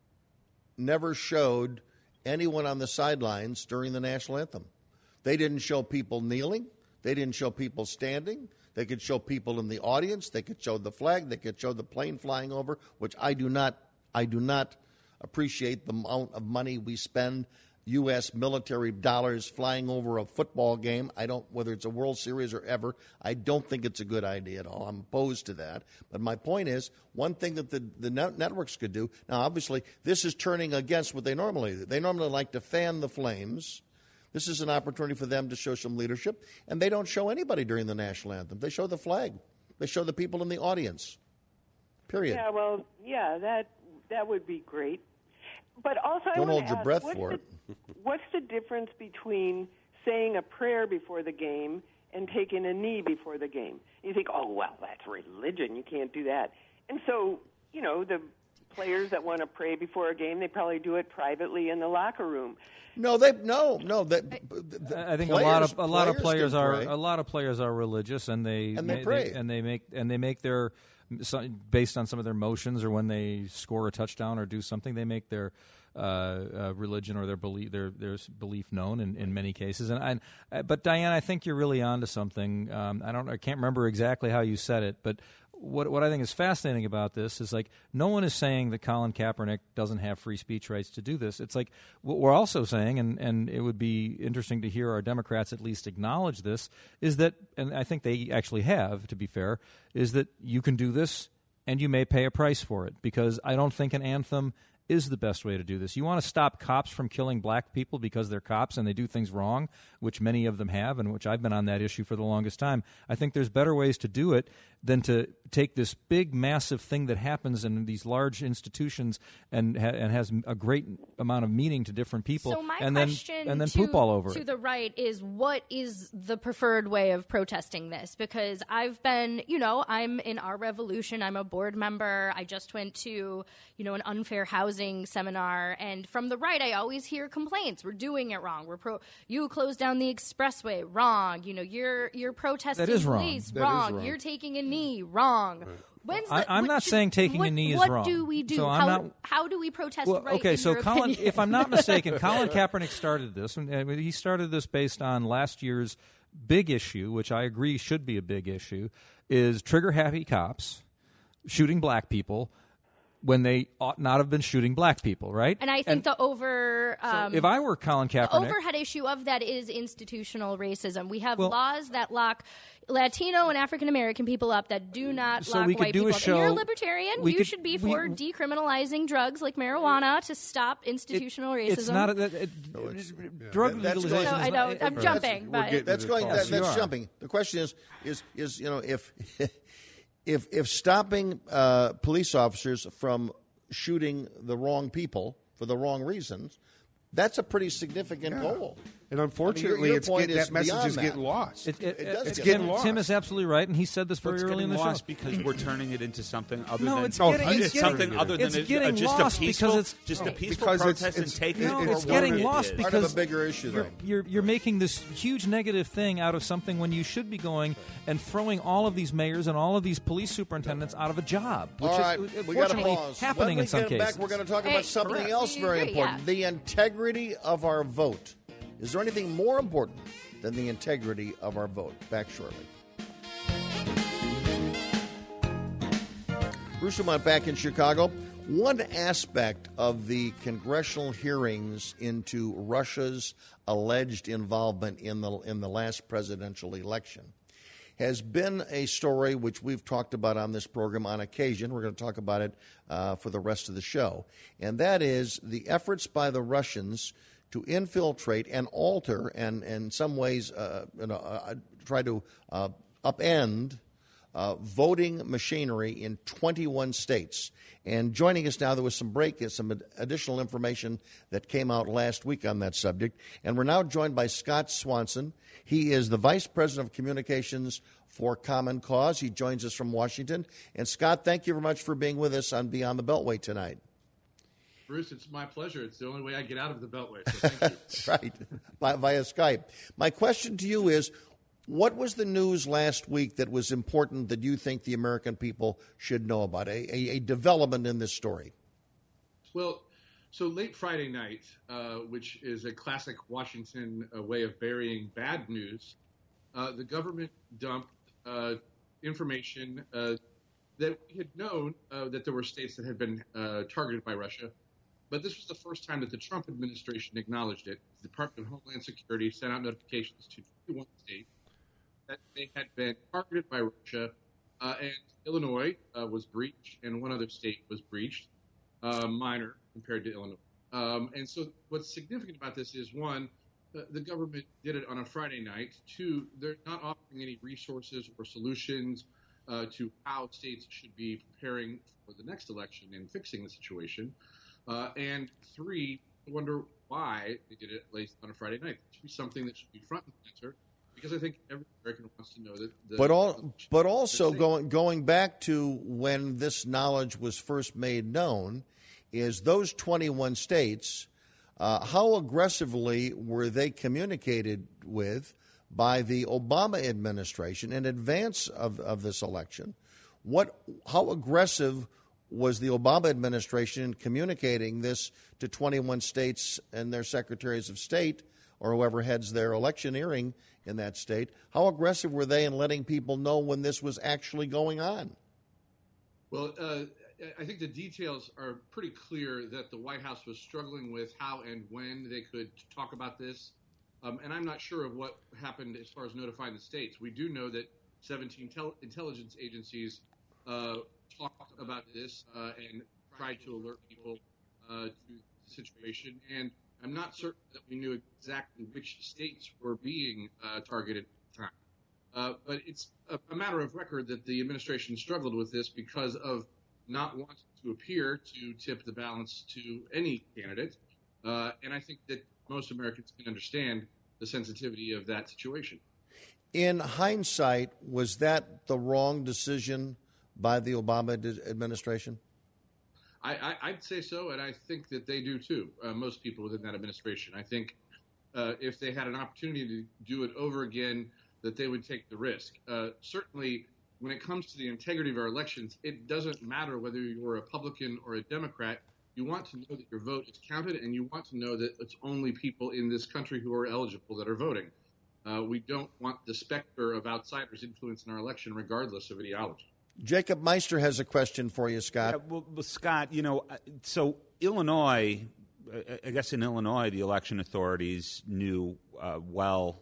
never showed anyone on the sidelines during the national anthem? They didn't show people kneeling. They didn't show people standing. They could show people in the audience. They could show the flag. They could show the plane flying over, which I do not. I do not appreciate the amount of money we spend, U S military dollars flying over a football game. I don't, whether it's a World Series or ever, I don't think it's a good idea at all. I'm opposed to that. But my point is, one thing that the, the net networks could do, now obviously this is turning against what they normally do. They normally like to fan the flames. This is an opportunity for them to show some leadership, and they don't show anybody during the national anthem. They show the flag. They show the people in the audience. Period. Yeah, well, yeah, that that would be great. But also, I Don't want hold to your ask, breath what's for the, it. What's the difference between saying a prayer before the game and taking a knee before the game? You think, oh, well, that's religion. You can't do that. And so, you know, the players that want to pray before a game, they probably do it privately in the locker room. No, they no no. They, the I think players, a lot of a lot of players can are pray. a lot of players are religious, and they And they ma- pray. and they make and they make their so- based on some of their motions, or when they score a touchdown or do something, they make their uh, uh, religion or their belief their their belief known in, in many cases. And I, but Diane, I think you're really onto something. Um, I don't I can't remember exactly how you said it, but what what I think is fascinating about this is, like, no one is saying that Colin Kaepernick doesn't have free speech rights to do this. It's like what we're also saying, and, and it would be interesting to hear our Democrats at least acknowledge this, is that, and I think they actually have, to be fair, is that you can do this and you may pay a price for it, because I don't think an anthem is the best way to do this. You want to stop cops from killing black people because they're cops and they do things wrong, which many of them have, and which I've been on that issue for the longest time. I think there's better ways to do it than to take this big, massive thing that happens in these large institutions and ha- and has a great amount of meaning to different people, So my and then question and then to, poop all over to it. the right is, what is the preferred way of protesting this? Because I've been, you know, I'm in Our Revolution. I'm a board member. I just went to, you know, an unfair housing seminar, and from the right, I always hear complaints. We're doing it wrong. We're pro. You closed down the expressway. Wrong. You know, you're you're protesting That is wrong. police. That is wrong. wrong. You're taking a knee. knee. Wrong. When's the, I, I'm what, not should, saying taking what, a knee is what wrong. What do we do? So I'm how, not, how do we protest well, right okay, in so your Colin, opinion? if I'm not mistaken, Colin Kaepernick started this. And he started this based on last year's big issue, which I agree should be a big issue, is trigger-happy cops shooting black people when they ought not have been shooting black people, right? And I think and the over... Um, so if I were Colin Kaepernick... The overhead issue of that is institutional racism. We have well, laws that lock Latino and African-American people up that do not so lock we could white do people a up. show, And you're a libertarian. You could, should be we, for decriminalizing drugs like marijuana to stop institutional it, racism. It's not... A, it, it, no, it's, drug yeah. legalization no, is I know, not... I'm it, jumping. That's, but that's going... That, yes, that's jumping. The question is, is, is you know, if, if, if stopping uh, police officers from shooting the wrong people for the wrong reasons, that's a pretty significant yeah. goal. And unfortunately, I mean, your, your it's point get, is that message is that. getting lost. It, it, it does it's get getting lost. lost. Tim is absolutely right, and he said this very it's early in the lost show. because we're turning it into something other no, than it's oh, getting, it's, it's getting, something other than it's a, getting uh, just lost a peaceful, because it's just no, a peaceful because protest it's, it's, and take no, it. No, it's for getting what it lost is. because part of a bigger issue. You're, Though. you're you're making this huge negative thing out of something when you should be going and throwing all of these mayors and all of these police superintendents out of a job, which all right, is we got to unfortunately pause. happening when we in some get cases. Back, we're going to talk Hey, about something correct. else We very agree, important: yeah. the integrity of our vote. Is there anything more important than the integrity of our vote? Back shortly. Bruce Dumont back in Chicago. One aspect of the congressional hearings into Russia's alleged involvement in the in the last presidential election has been a story which we've talked about on this program on occasion. We're going to talk about it uh, for the rest of the show. And that is the efforts by the Russians to infiltrate and alter and, and in some ways, uh, you know, uh, try to uh, upend uh, voting machinery in twenty-one states. And joining us now, there was some break, some ad- additional information that came out last week on that subject. And we're now joined by Scott Swanson. He is the Vice President of Communications for Common Cause. He joins us from Washington. And Scott, thank you very much for being with us on Beyond the Beltway tonight. Bruce, it's my pleasure. It's the only way I get out of the Beltway, so thank you. That's right, by, via Skype. My question to you is, what was the news last week that was important that you think the American people should know about, a, a, a development in this story? Well, so late Friday night, uh, which is a classic Washington uh, way of burying bad news, uh, the government dumped uh, information uh, that we had known uh, that there were states that had been uh, targeted by Russia. But this was the first time that the Trump administration acknowledged it. The Department of Homeland Security sent out notifications to twenty-one states that they had been targeted by Russia, uh, and Illinois uh, was breached, and one other state was breached, uh, minor compared to Illinois. Um, and so what's significant about this is, one, uh, the government did it on a Friday night. Two, they're not offering any resources or solutions uh, to how states should be preparing for the next election and fixing the situation. Uh, and three, I wonder why they did it late on a Friday night. It should be something that should be front and center, because I think every American wants to know that. The, but all, the, but also going going back to when this knowledge was first made known, is those twenty-one states. Uh, how aggressively were they communicated with by the Obama administration in advance of, of this election? What? How aggressive was the Obama administration in communicating this to twenty-one states and their secretaries of state, or whoever heads their electioneering in that state? How aggressive were they in letting people know when this was actually going on? Well, uh, I think the details are pretty clear that the White House was struggling with how and when they could talk about this. Um, and I'm not sure of what happened as far as notifying the states. We do know that seventeen tel- intelligence agencies uh, talked about this uh, and tried to alert people uh, to the situation. And I'm not certain that we knew exactly which states were being uh, targeted at the time. Uh, but it's a, a matter of record that the administration struggled with this because of not wanting to appear to tip the balance to any candidate. Uh, and I think that most Americans can understand the sensitivity of that situation. In hindsight, was that the wrong decision by the Obama administration? I, I, I'd say so, and I think that they do too, uh, most people within that administration. I think uh, if they had an opportunity to do it over again, that they would take the risk. Uh, certainly, when it comes to the integrity of our elections, it doesn't matter whether you're a Republican or a Democrat. You want to know that your vote is counted, and you want to know that it's only people in this country who are eligible that are voting. Uh, we don't want the specter of outsiders influencing our election, regardless of ideology. Jacob Meister has a question for you, Scott. Yeah, well, well, Scott, you know, so Illinois, I guess in Illinois, the election authorities knew uh, well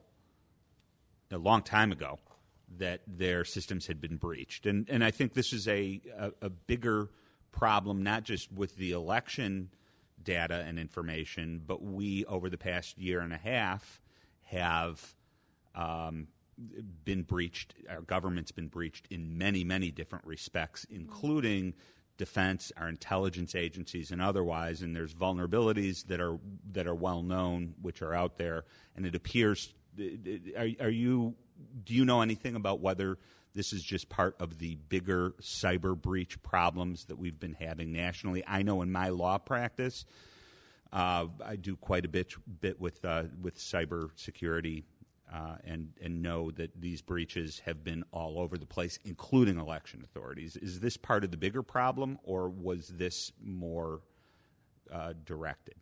a long time ago that their systems had been breached. And and I think this is a, a, a bigger problem, not just with the election data and information, but we, over the past year and a half, have um, been breached. Our government's been breached in many, many different respects, including defense, our intelligence agencies, and otherwise. And there's vulnerabilities that are that are well known, which are out there. And it appears, are, are you? Do you know anything about whether this is just part of the bigger cyber breach problems that we've been having nationally? I know in my law practice, uh, I do quite a bit bit with uh, with cyber security, uh, and and know that these breaches have been all over the place, including election authorities. Is this part of the bigger problem, or was this more uh, directed?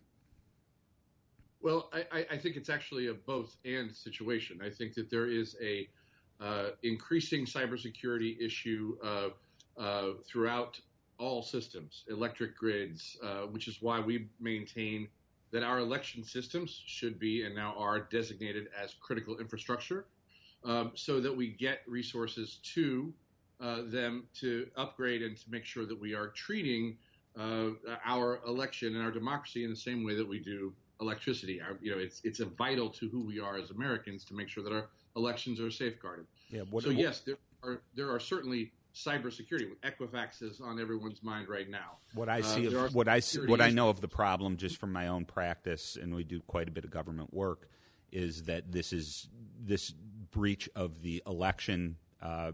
Well, I, I think it's actually a both and situation. I think that there is a uh, increasing cybersecurity issue uh, uh, throughout all systems, electric grids, uh, which is why we maintain that our election systems should be and now are designated as critical infrastructure, um, so that we get resources to uh, them to upgrade and to make sure that we are treating uh, our election and our democracy in the same way that we do electricity. Our, you know, it's it's a vital to who we are as Americans to make sure that our elections are safeguarded. Yeah. What, so what, yes, there are there are certainly cybersecurity. Equifax is on everyone's mind right now. What I uh, see, of, what I see, what I know of the problem, just from my own practice, and we do quite a bit of government work, is that this is this breach of the election. Uh,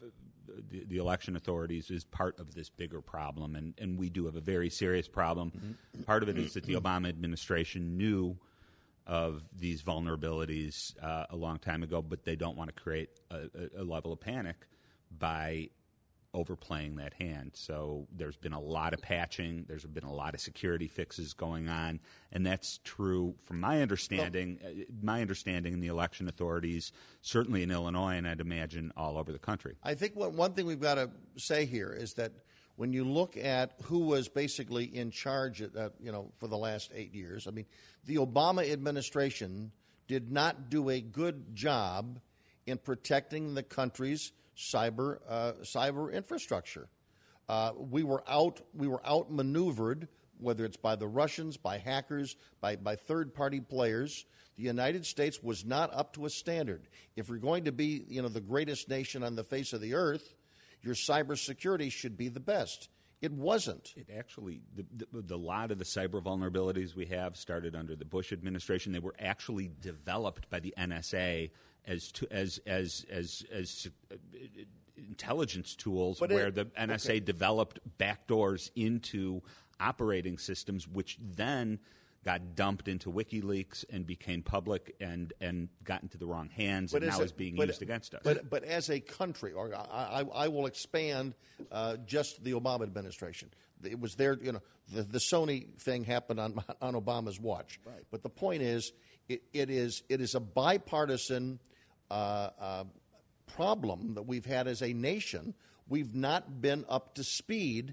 The, the election authorities is part of this bigger problem, and, and we do have a very serious problem. Mm-hmm. Part of it is that the Obama administration knew of these vulnerabilities uh, a long time ago, but they don't want to create a, a level of panic by overplaying that hand. So there's been a lot of patching. There's been a lot of security fixes going on, and that's true from my understanding. Well, my understanding in the election authorities, certainly in Illinois, and I'd imagine all over the country. I think what, one thing we've got to say here is that when you look at who was basically in charge, at, uh, you know, for the last eight years, I mean, the Obama administration did not do a good job in protecting the country's cyber uh, cyber infrastructure. Uh, we were out we were outmaneuvered, whether it's by the Russians, by hackers, by by third party players. The United States was not up to a standard. If we're going to be, you know, the greatest nation on the face of the earth, your cybersecurity should be the best. It wasn't. It actually, the, the, the lot of the cyber vulnerabilities we have started under the Bush administration. They were actually developed by the N S A as to, as as as as uh, intelligence tools, but where it, the N S A okay. developed backdoors into operating systems, which then got dumped into WikiLeaks and became public and, and got into the wrong hands, but and now a, is being but, used against us. But, but as a country, or I, I, I will expand uh, just the Obama administration. It was there, you know, the, the Sony thing happened on on Obama's watch. Right. But the point is, it, it is it is a bipartisan uh, uh, problem that we've had as a nation. We've not been up to speed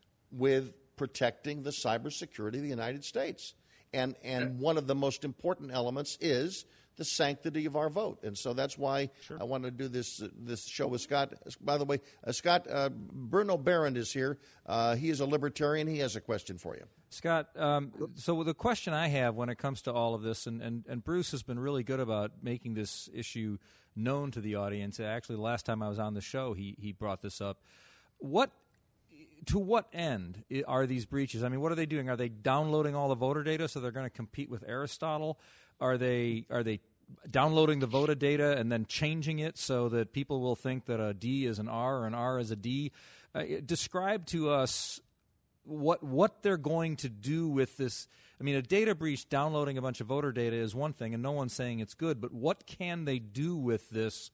with protecting the cybersecurity of the United States. And and one of the most important elements is the sanctity of our vote. And so that's why sure. I want to do this uh, this show with Scott. By the way, uh, Scott, uh, Bruno Barron is here. Uh, he is a libertarian. He has a question for you. Scott, um, so the question I have when it comes to all of this, and, and, and Bruce has been really good about making this issue known to the audience. Actually, the last time I was on the show, he, he brought this up. What To what end are these breaches? I mean, what are they doing? Are they downloading all the voter data so they're going to compete with Aristotle? Are they are they downloading the voter data and then changing it so that people will think that a D is an R or an R is a D? Uh, describe to us what what they're going to do with this. I mean, a data breach downloading a bunch of voter data is one thing, and no one's saying it's good, but what can they do with this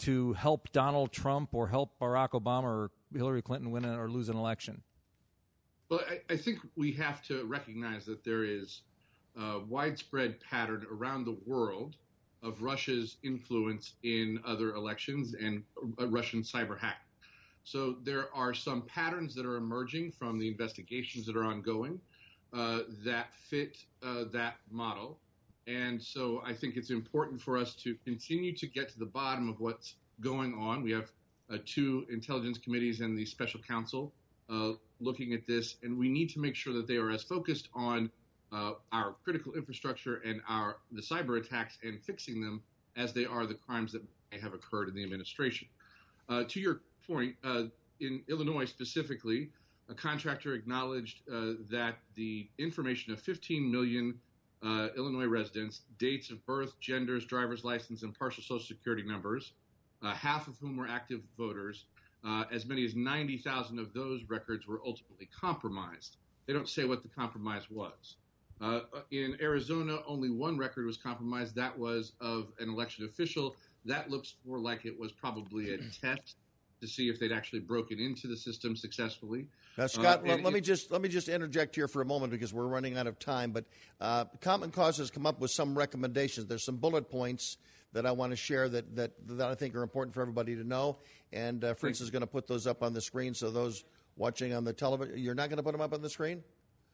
to help Donald Trump or help Barack Obama or Hillary Clinton win or lose an election? Well, I, I think we have to recognize that there is a widespread pattern around the world of Russia's influence in other elections and uh, Russian cyber hacking. So there are some patterns that are emerging from the investigations that are ongoing uh, that fit uh, that model. And so I think it's important for us to continue to get to the bottom of what's going on. We have uh, two intelligence committees and the special counsel uh, looking at this, and we need to make sure that they are as focused on uh, our critical infrastructure and our the cyber attacks and fixing them as they are the crimes that may have occurred in the administration. Uh, to your point, uh, in Illinois specifically, a contractor acknowledged uh, that the information of fifteen million uh, Illinois residents, dates of birth, genders, driver's license, and partial Social Security numbers, uh, half of whom were active voters, uh, as many as ninety thousand of those records were ultimately compromised. They don't say what the compromise was. Uh, in Arizona, only one record was compromised. That was of an election official. That looks more like it was probably a test to see if they'd actually broken into the system successfully. Now, Scott, uh, let, let me just let me just interject here for a moment because we're running out of time. But uh, Common Cause has come up with some recommendations. There's some bullet points that I want to share that that, that I think are important for everybody to know. And uh, Fritz is going to put those up on the screen. So those watching on the television, you're not going to put them up on the screen?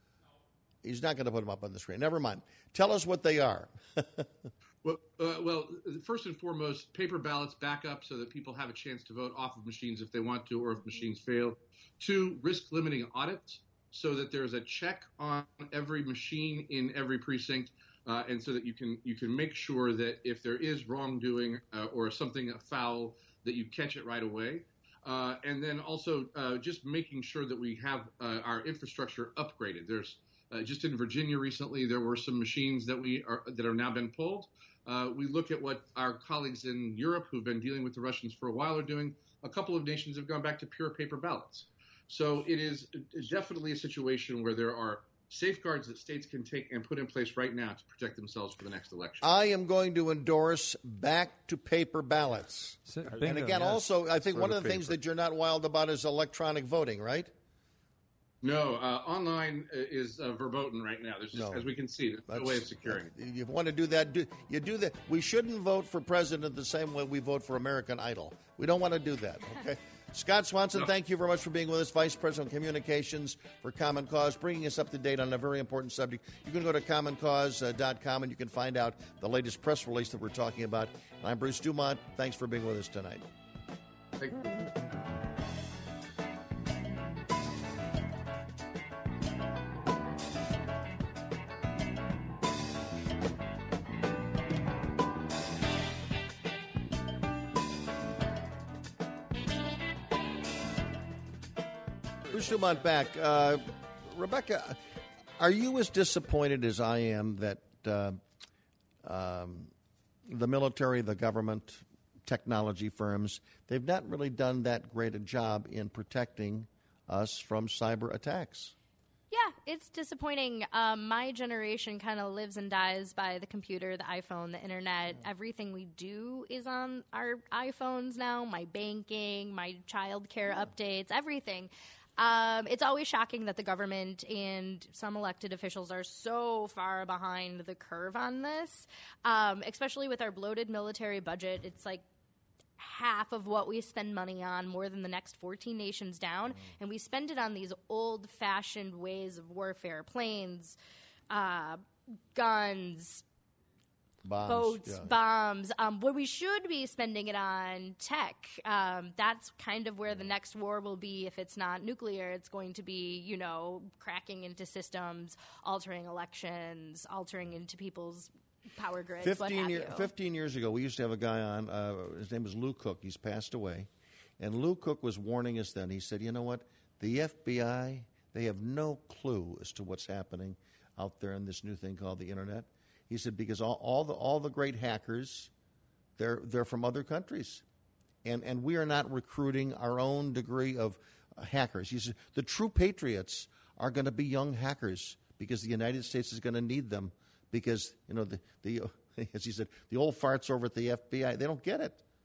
He's not going to put them up on the screen. Never mind. Tell us what they are. Well, uh, well, first and foremost, paper ballots back up so that people have a chance to vote off of machines if they want to or if machines fail. Two, risk-limiting audits so that there's a check on every machine in every precinct uh, and so that you can you can make sure that if there is wrongdoing uh, or something foul, that you catch it right away. Uh, and then also uh, just making sure that we have uh, our infrastructure upgraded. There's Uh, just in Virginia recently, there were some machines that we are that have now been pulled. Uh, we look at what our colleagues in Europe who've been dealing with the Russians for a while are doing. A couple of nations have gone back to pure paper ballots. So it is definitely a situation where there are safeguards that states can take and put in place right now to protect themselves for the next election. I am going to endorse back to paper ballots. Bingo, and again, yes. also, I think For one the of the things paper. that you're not wild about is electronic voting, right? No, uh, online is uh, verboten right now. There's just, No. as we can see, there's no That's- way of securing it. You want to do that, do, you do that. We shouldn't vote for president the same way we vote for American Idol. We don't want to do that, okay? Scott Swanson, No. thank you very much for being with us, Vice President of Communications for Common Cause, bringing us up to date on a very important subject. You can go to common cause dot com and you can find out the latest press release that we're talking about. And I'm Bruce Dumont. Thanks for being with us tonight. Thank you. Bruce Dumont back. Uh, Rebecca, are you as disappointed as I am that uh, um, the military, the government, technology firms, they've not really done that great a job in protecting us from cyber attacks? Yeah, it's disappointing. Um, my generation kind of lives and dies by the computer, the iPhone, the internet. Everything we do is on our iPhones now. My banking, my childcare updates, everything. Um, it's always shocking that the government and some elected officials are so far behind the curve on this, um, especially with our bloated military budget. It's like half of what we spend money on, more than the next fourteen nations down, and we spend it on these old-fashioned ways of warfare, planes, uh, guns, Bombs, boats, yeah. bombs, um, where we should be spending it on tech. Um, that's kind of where the next war will be. If it's not nuclear, it's going to be, you know, cracking into systems, altering elections, altering into people's power grids, what Fifteen, have year, you. fifteen years ago, we used to have a guy on. Uh, his name was Lou Cook. He's passed away, and Lou Cook was warning us then. He said, "You know what? The F B I, they have no clue as to what's happening out there in this new thing called the internet." He said because all, all the all the great hackers, they're they're from other countries, and and we are not recruiting our own degree of uh, hackers. He said the true patriots are going to be young hackers because the United States is going to need them. Because, you know, the, the as he said, the old farts over at the F B I, they don't get it.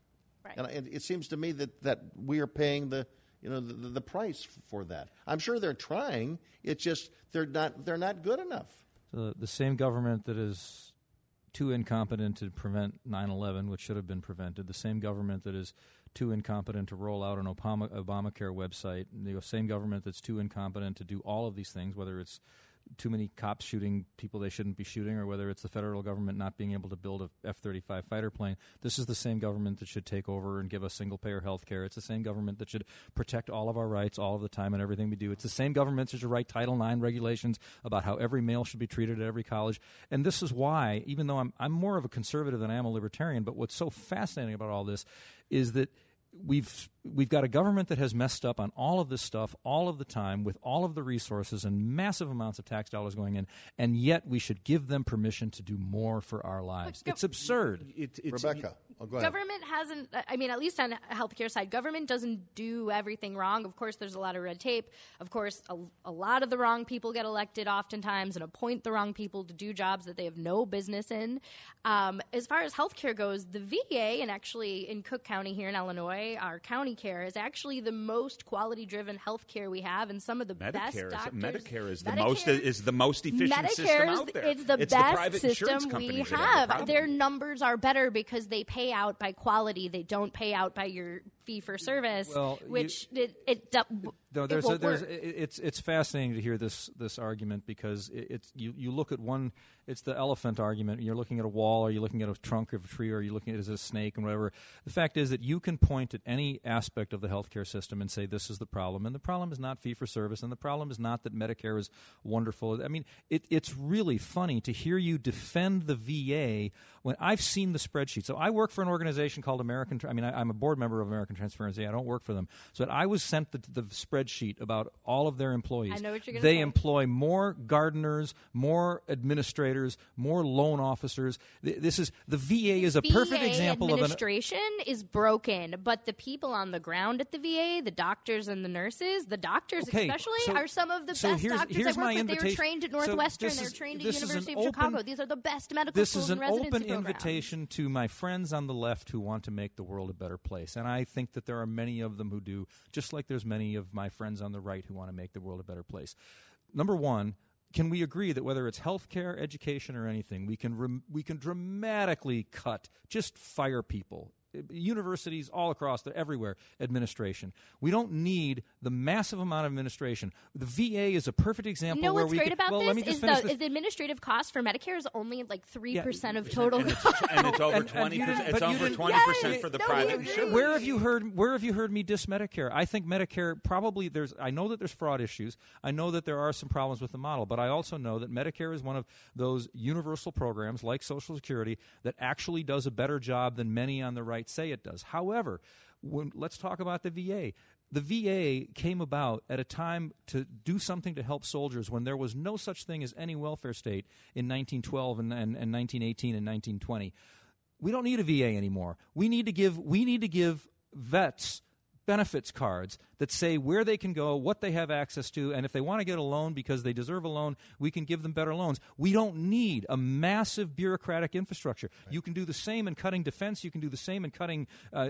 Right. And, and it seems to me that, that we are paying the you know the, the price for that. I'm sure they're trying. It's just they're not they're not good enough. So the same government that is too incompetent to prevent nine eleven, which should have been prevented, the same government that is too incompetent to roll out an Obama, Obamacare website, the same government that's too incompetent to do all of these things, whether it's too many cops shooting people they shouldn't be shooting, or whether it's the federal government not being able to build a F thirty-five fighter plane. This is the same government that should take over and give us single-payer health care. It's the same government that should protect all of our rights all of the time and everything we do. It's the same government that should write Title nine regulations about how every male should be treated at every college. And this is why, even though I'm, I'm more of a conservative than I am a libertarian, but what's so fascinating about all this is that We've we've got a government that has messed up on all of this stuff all of the time with all of the resources and massive amounts of tax dollars going in, and yet we should give them permission to do more for our lives. It's absurd. It, it's, Rebecca, oh, go ahead. Government hasn't, I mean, at least on the healthcare side, government doesn't do everything wrong. Of course, there's a lot of red tape. Of course, a, a lot of the wrong people get elected oftentimes and appoint the wrong people to do jobs that they have no business in. Um, as far as healthcare goes, the V A, and actually in Cook County here in Illinois, our county care is actually the most quality-driven healthcare we have, and some of the Medicare best is, doctors. Medicare is the Medicare, most is the most efficient Medicare system is- out there. It's the it's best the private insurance system we companies that have. the problem. Their numbers are better because they pay out by quality. They don't pay out by your fee for service, Well, you- which it, it, it No, there's it a, won't there's work. it- it's it's fascinating to hear this this argument because it, it's you, you look at one, it's the elephant argument. You're looking at a wall, or you're looking at a trunk of a tree, or you're looking at it as a snake and whatever. The fact is that you can point at any aspect of the healthcare system and say this is the problem, and the problem is not fee for service, and the problem is not that Medicare is wonderful. I mean, it, it's really funny to hear you defend the V A when I've seen the spreadsheet. So I work for an organization called American. I mean, I, I'm a board member of American Transparency. I don't work for them. So I was sent the, the spreadsheet about all of their employees. I know what you're gonna They say. employ more gardeners, more administrators, more loan officers. Th- This is the V A is a perfect V A example of an. administration is broken, but the people on the ground at the V A, the doctors and the nurses, the doctors Okay, especially, so- are some of the so best here's- doctors here's I work my with. They were invitation- trained at so Northwestern. this They were is- trained at this is an University of open- Chicago. These are the best medical This schools is an and residency open programs. invitation to my friends on the left who want to make the world a better place. And I think that there are many of them who do, just like there's many of my friends on the right who want to make the world a better place. Number one, can we agree that whether it's healthcare, education, or anything, we can rem- we can dramatically cut, just fire people? Universities all across, they're everywhere, administration. We don't need the massive amount of administration. The V A is a perfect example You know where what's we great could, about well, let me this just is finish the, this. the administrative cost for Medicare is only like three percent of Yeah, total and it's, cost. and it's over And- and twenty you percent. didn't- It's but you over didn't- twenty percent Yes, for the no, private we- insurance. Where have you heard? Where have you heard me diss Medicare? I think Medicare probably there's. I know that there's fraud issues. I know that there are some problems with the model, but I also know that Medicare is one of those universal programs like Social Security that actually does a better job than many on the right say it does. However, when, let's talk about the V A. The V A came about at a time to do something to help soldiers when there was no such thing as any welfare state in nineteen twelve and, and, and nineteen eighteen and nineteen twenty. We don't need a V A anymore. We need to give we need to give vets benefits cards that say where they can go, what they have access to, and if they want to get a loan because they deserve a loan, we can give them better loans. We don't need a massive bureaucratic infrastructure. Right. You can do the same in cutting defense. You can do the same in cutting. Uh,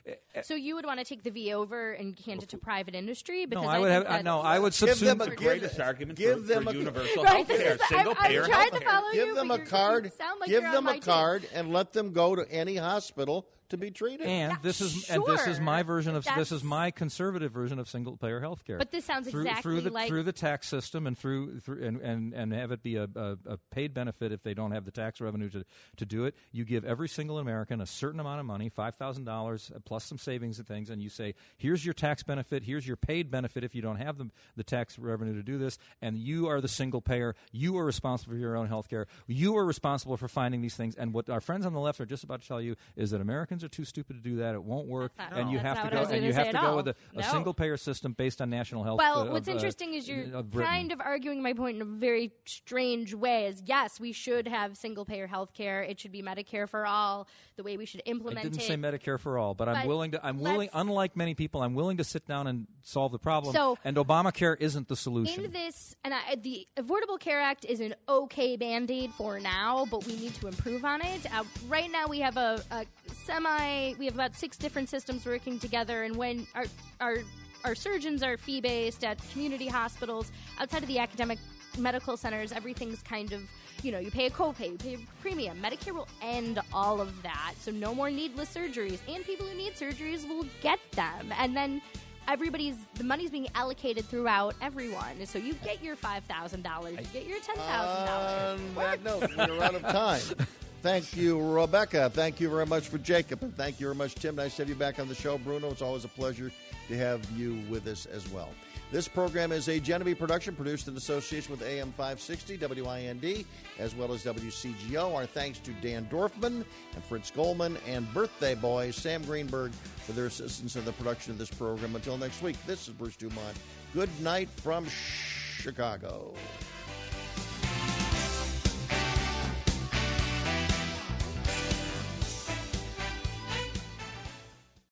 So you would want to take the V A over and hand it to private industry? Because no, I would think have. I, no, that's- I would Give subsume them a the give, greatest argument give for, them for a, universal Right, health this care, is- I'm- single I'm payer trying health to follow Give you, them but a you're- card. you sound like give you're on them my a team. card and let them go to any hospital to be treated. And Yeah, this is and this is my sure. version of this is That's- my conservative version of single payer health care. But this sounds through, exactly through the, like- through the tax system and through, through and, and, and have it be a, a, a paid benefit if they don't have the tax revenue to, to do it. You give every single American a certain amount of money, five thousand dollars plus some savings and things, and you say, here's your tax benefit, here's your paid benefit if you don't have the, the tax revenue to do this, and you are the single payer. You are responsible for your own health care. You are responsible for finding these things. And what our friends on the left are just about to tell you is that Americans are too stupid to do that. It won't work, That's not- and you that's have not to what I go was and gonna you have say to at go all. with a, a No. single payer system based on national health. Well, uh, what's of, uh, interesting is you're of Britain. kind of arguing my point in a very strange way. Is yes, we should have single payer health care. It should be Medicare for all. The way we should implement I didn't it. say Medicare for all, but I'm But willing to. I'm willing, let's- unlike many people, I'm willing to sit down and solve the problem. So- and Obamacare isn't the solution. In this, and I, the Affordable Care Act is an okay band-aid for now, but we need to improve on it. Uh, right now, we have a, a semi. We have about six different systems working together, and when our our our surgeons are fee based at community hospitals outside of the academic medical centers, everything's kind of, you know, you pay a copay, you pay a premium. Medicare will end all of that, so no more needless surgeries, and people who need surgeries will get them, and then everybody's the money's being allocated throughout everyone, so you get your five thousand dollars, you get your ten thousand dollars. On that note, we're out of time. Thank you, Rebecca. Thank you very much for Jacob, and thank you very much, Tim. Nice to have you back on the show, Bruno. It's always a pleasure to have you with us as well. This program is a Genevieve production, produced in association with A M five sixty, W I N D, as well as W C G O. Our thanks to Dan Dorfman and Fritz Goldman and birthday boy Sam Greenberg for their assistance in the production of this program. Until next week, this is Bruce Dumont. Good night from Chicago.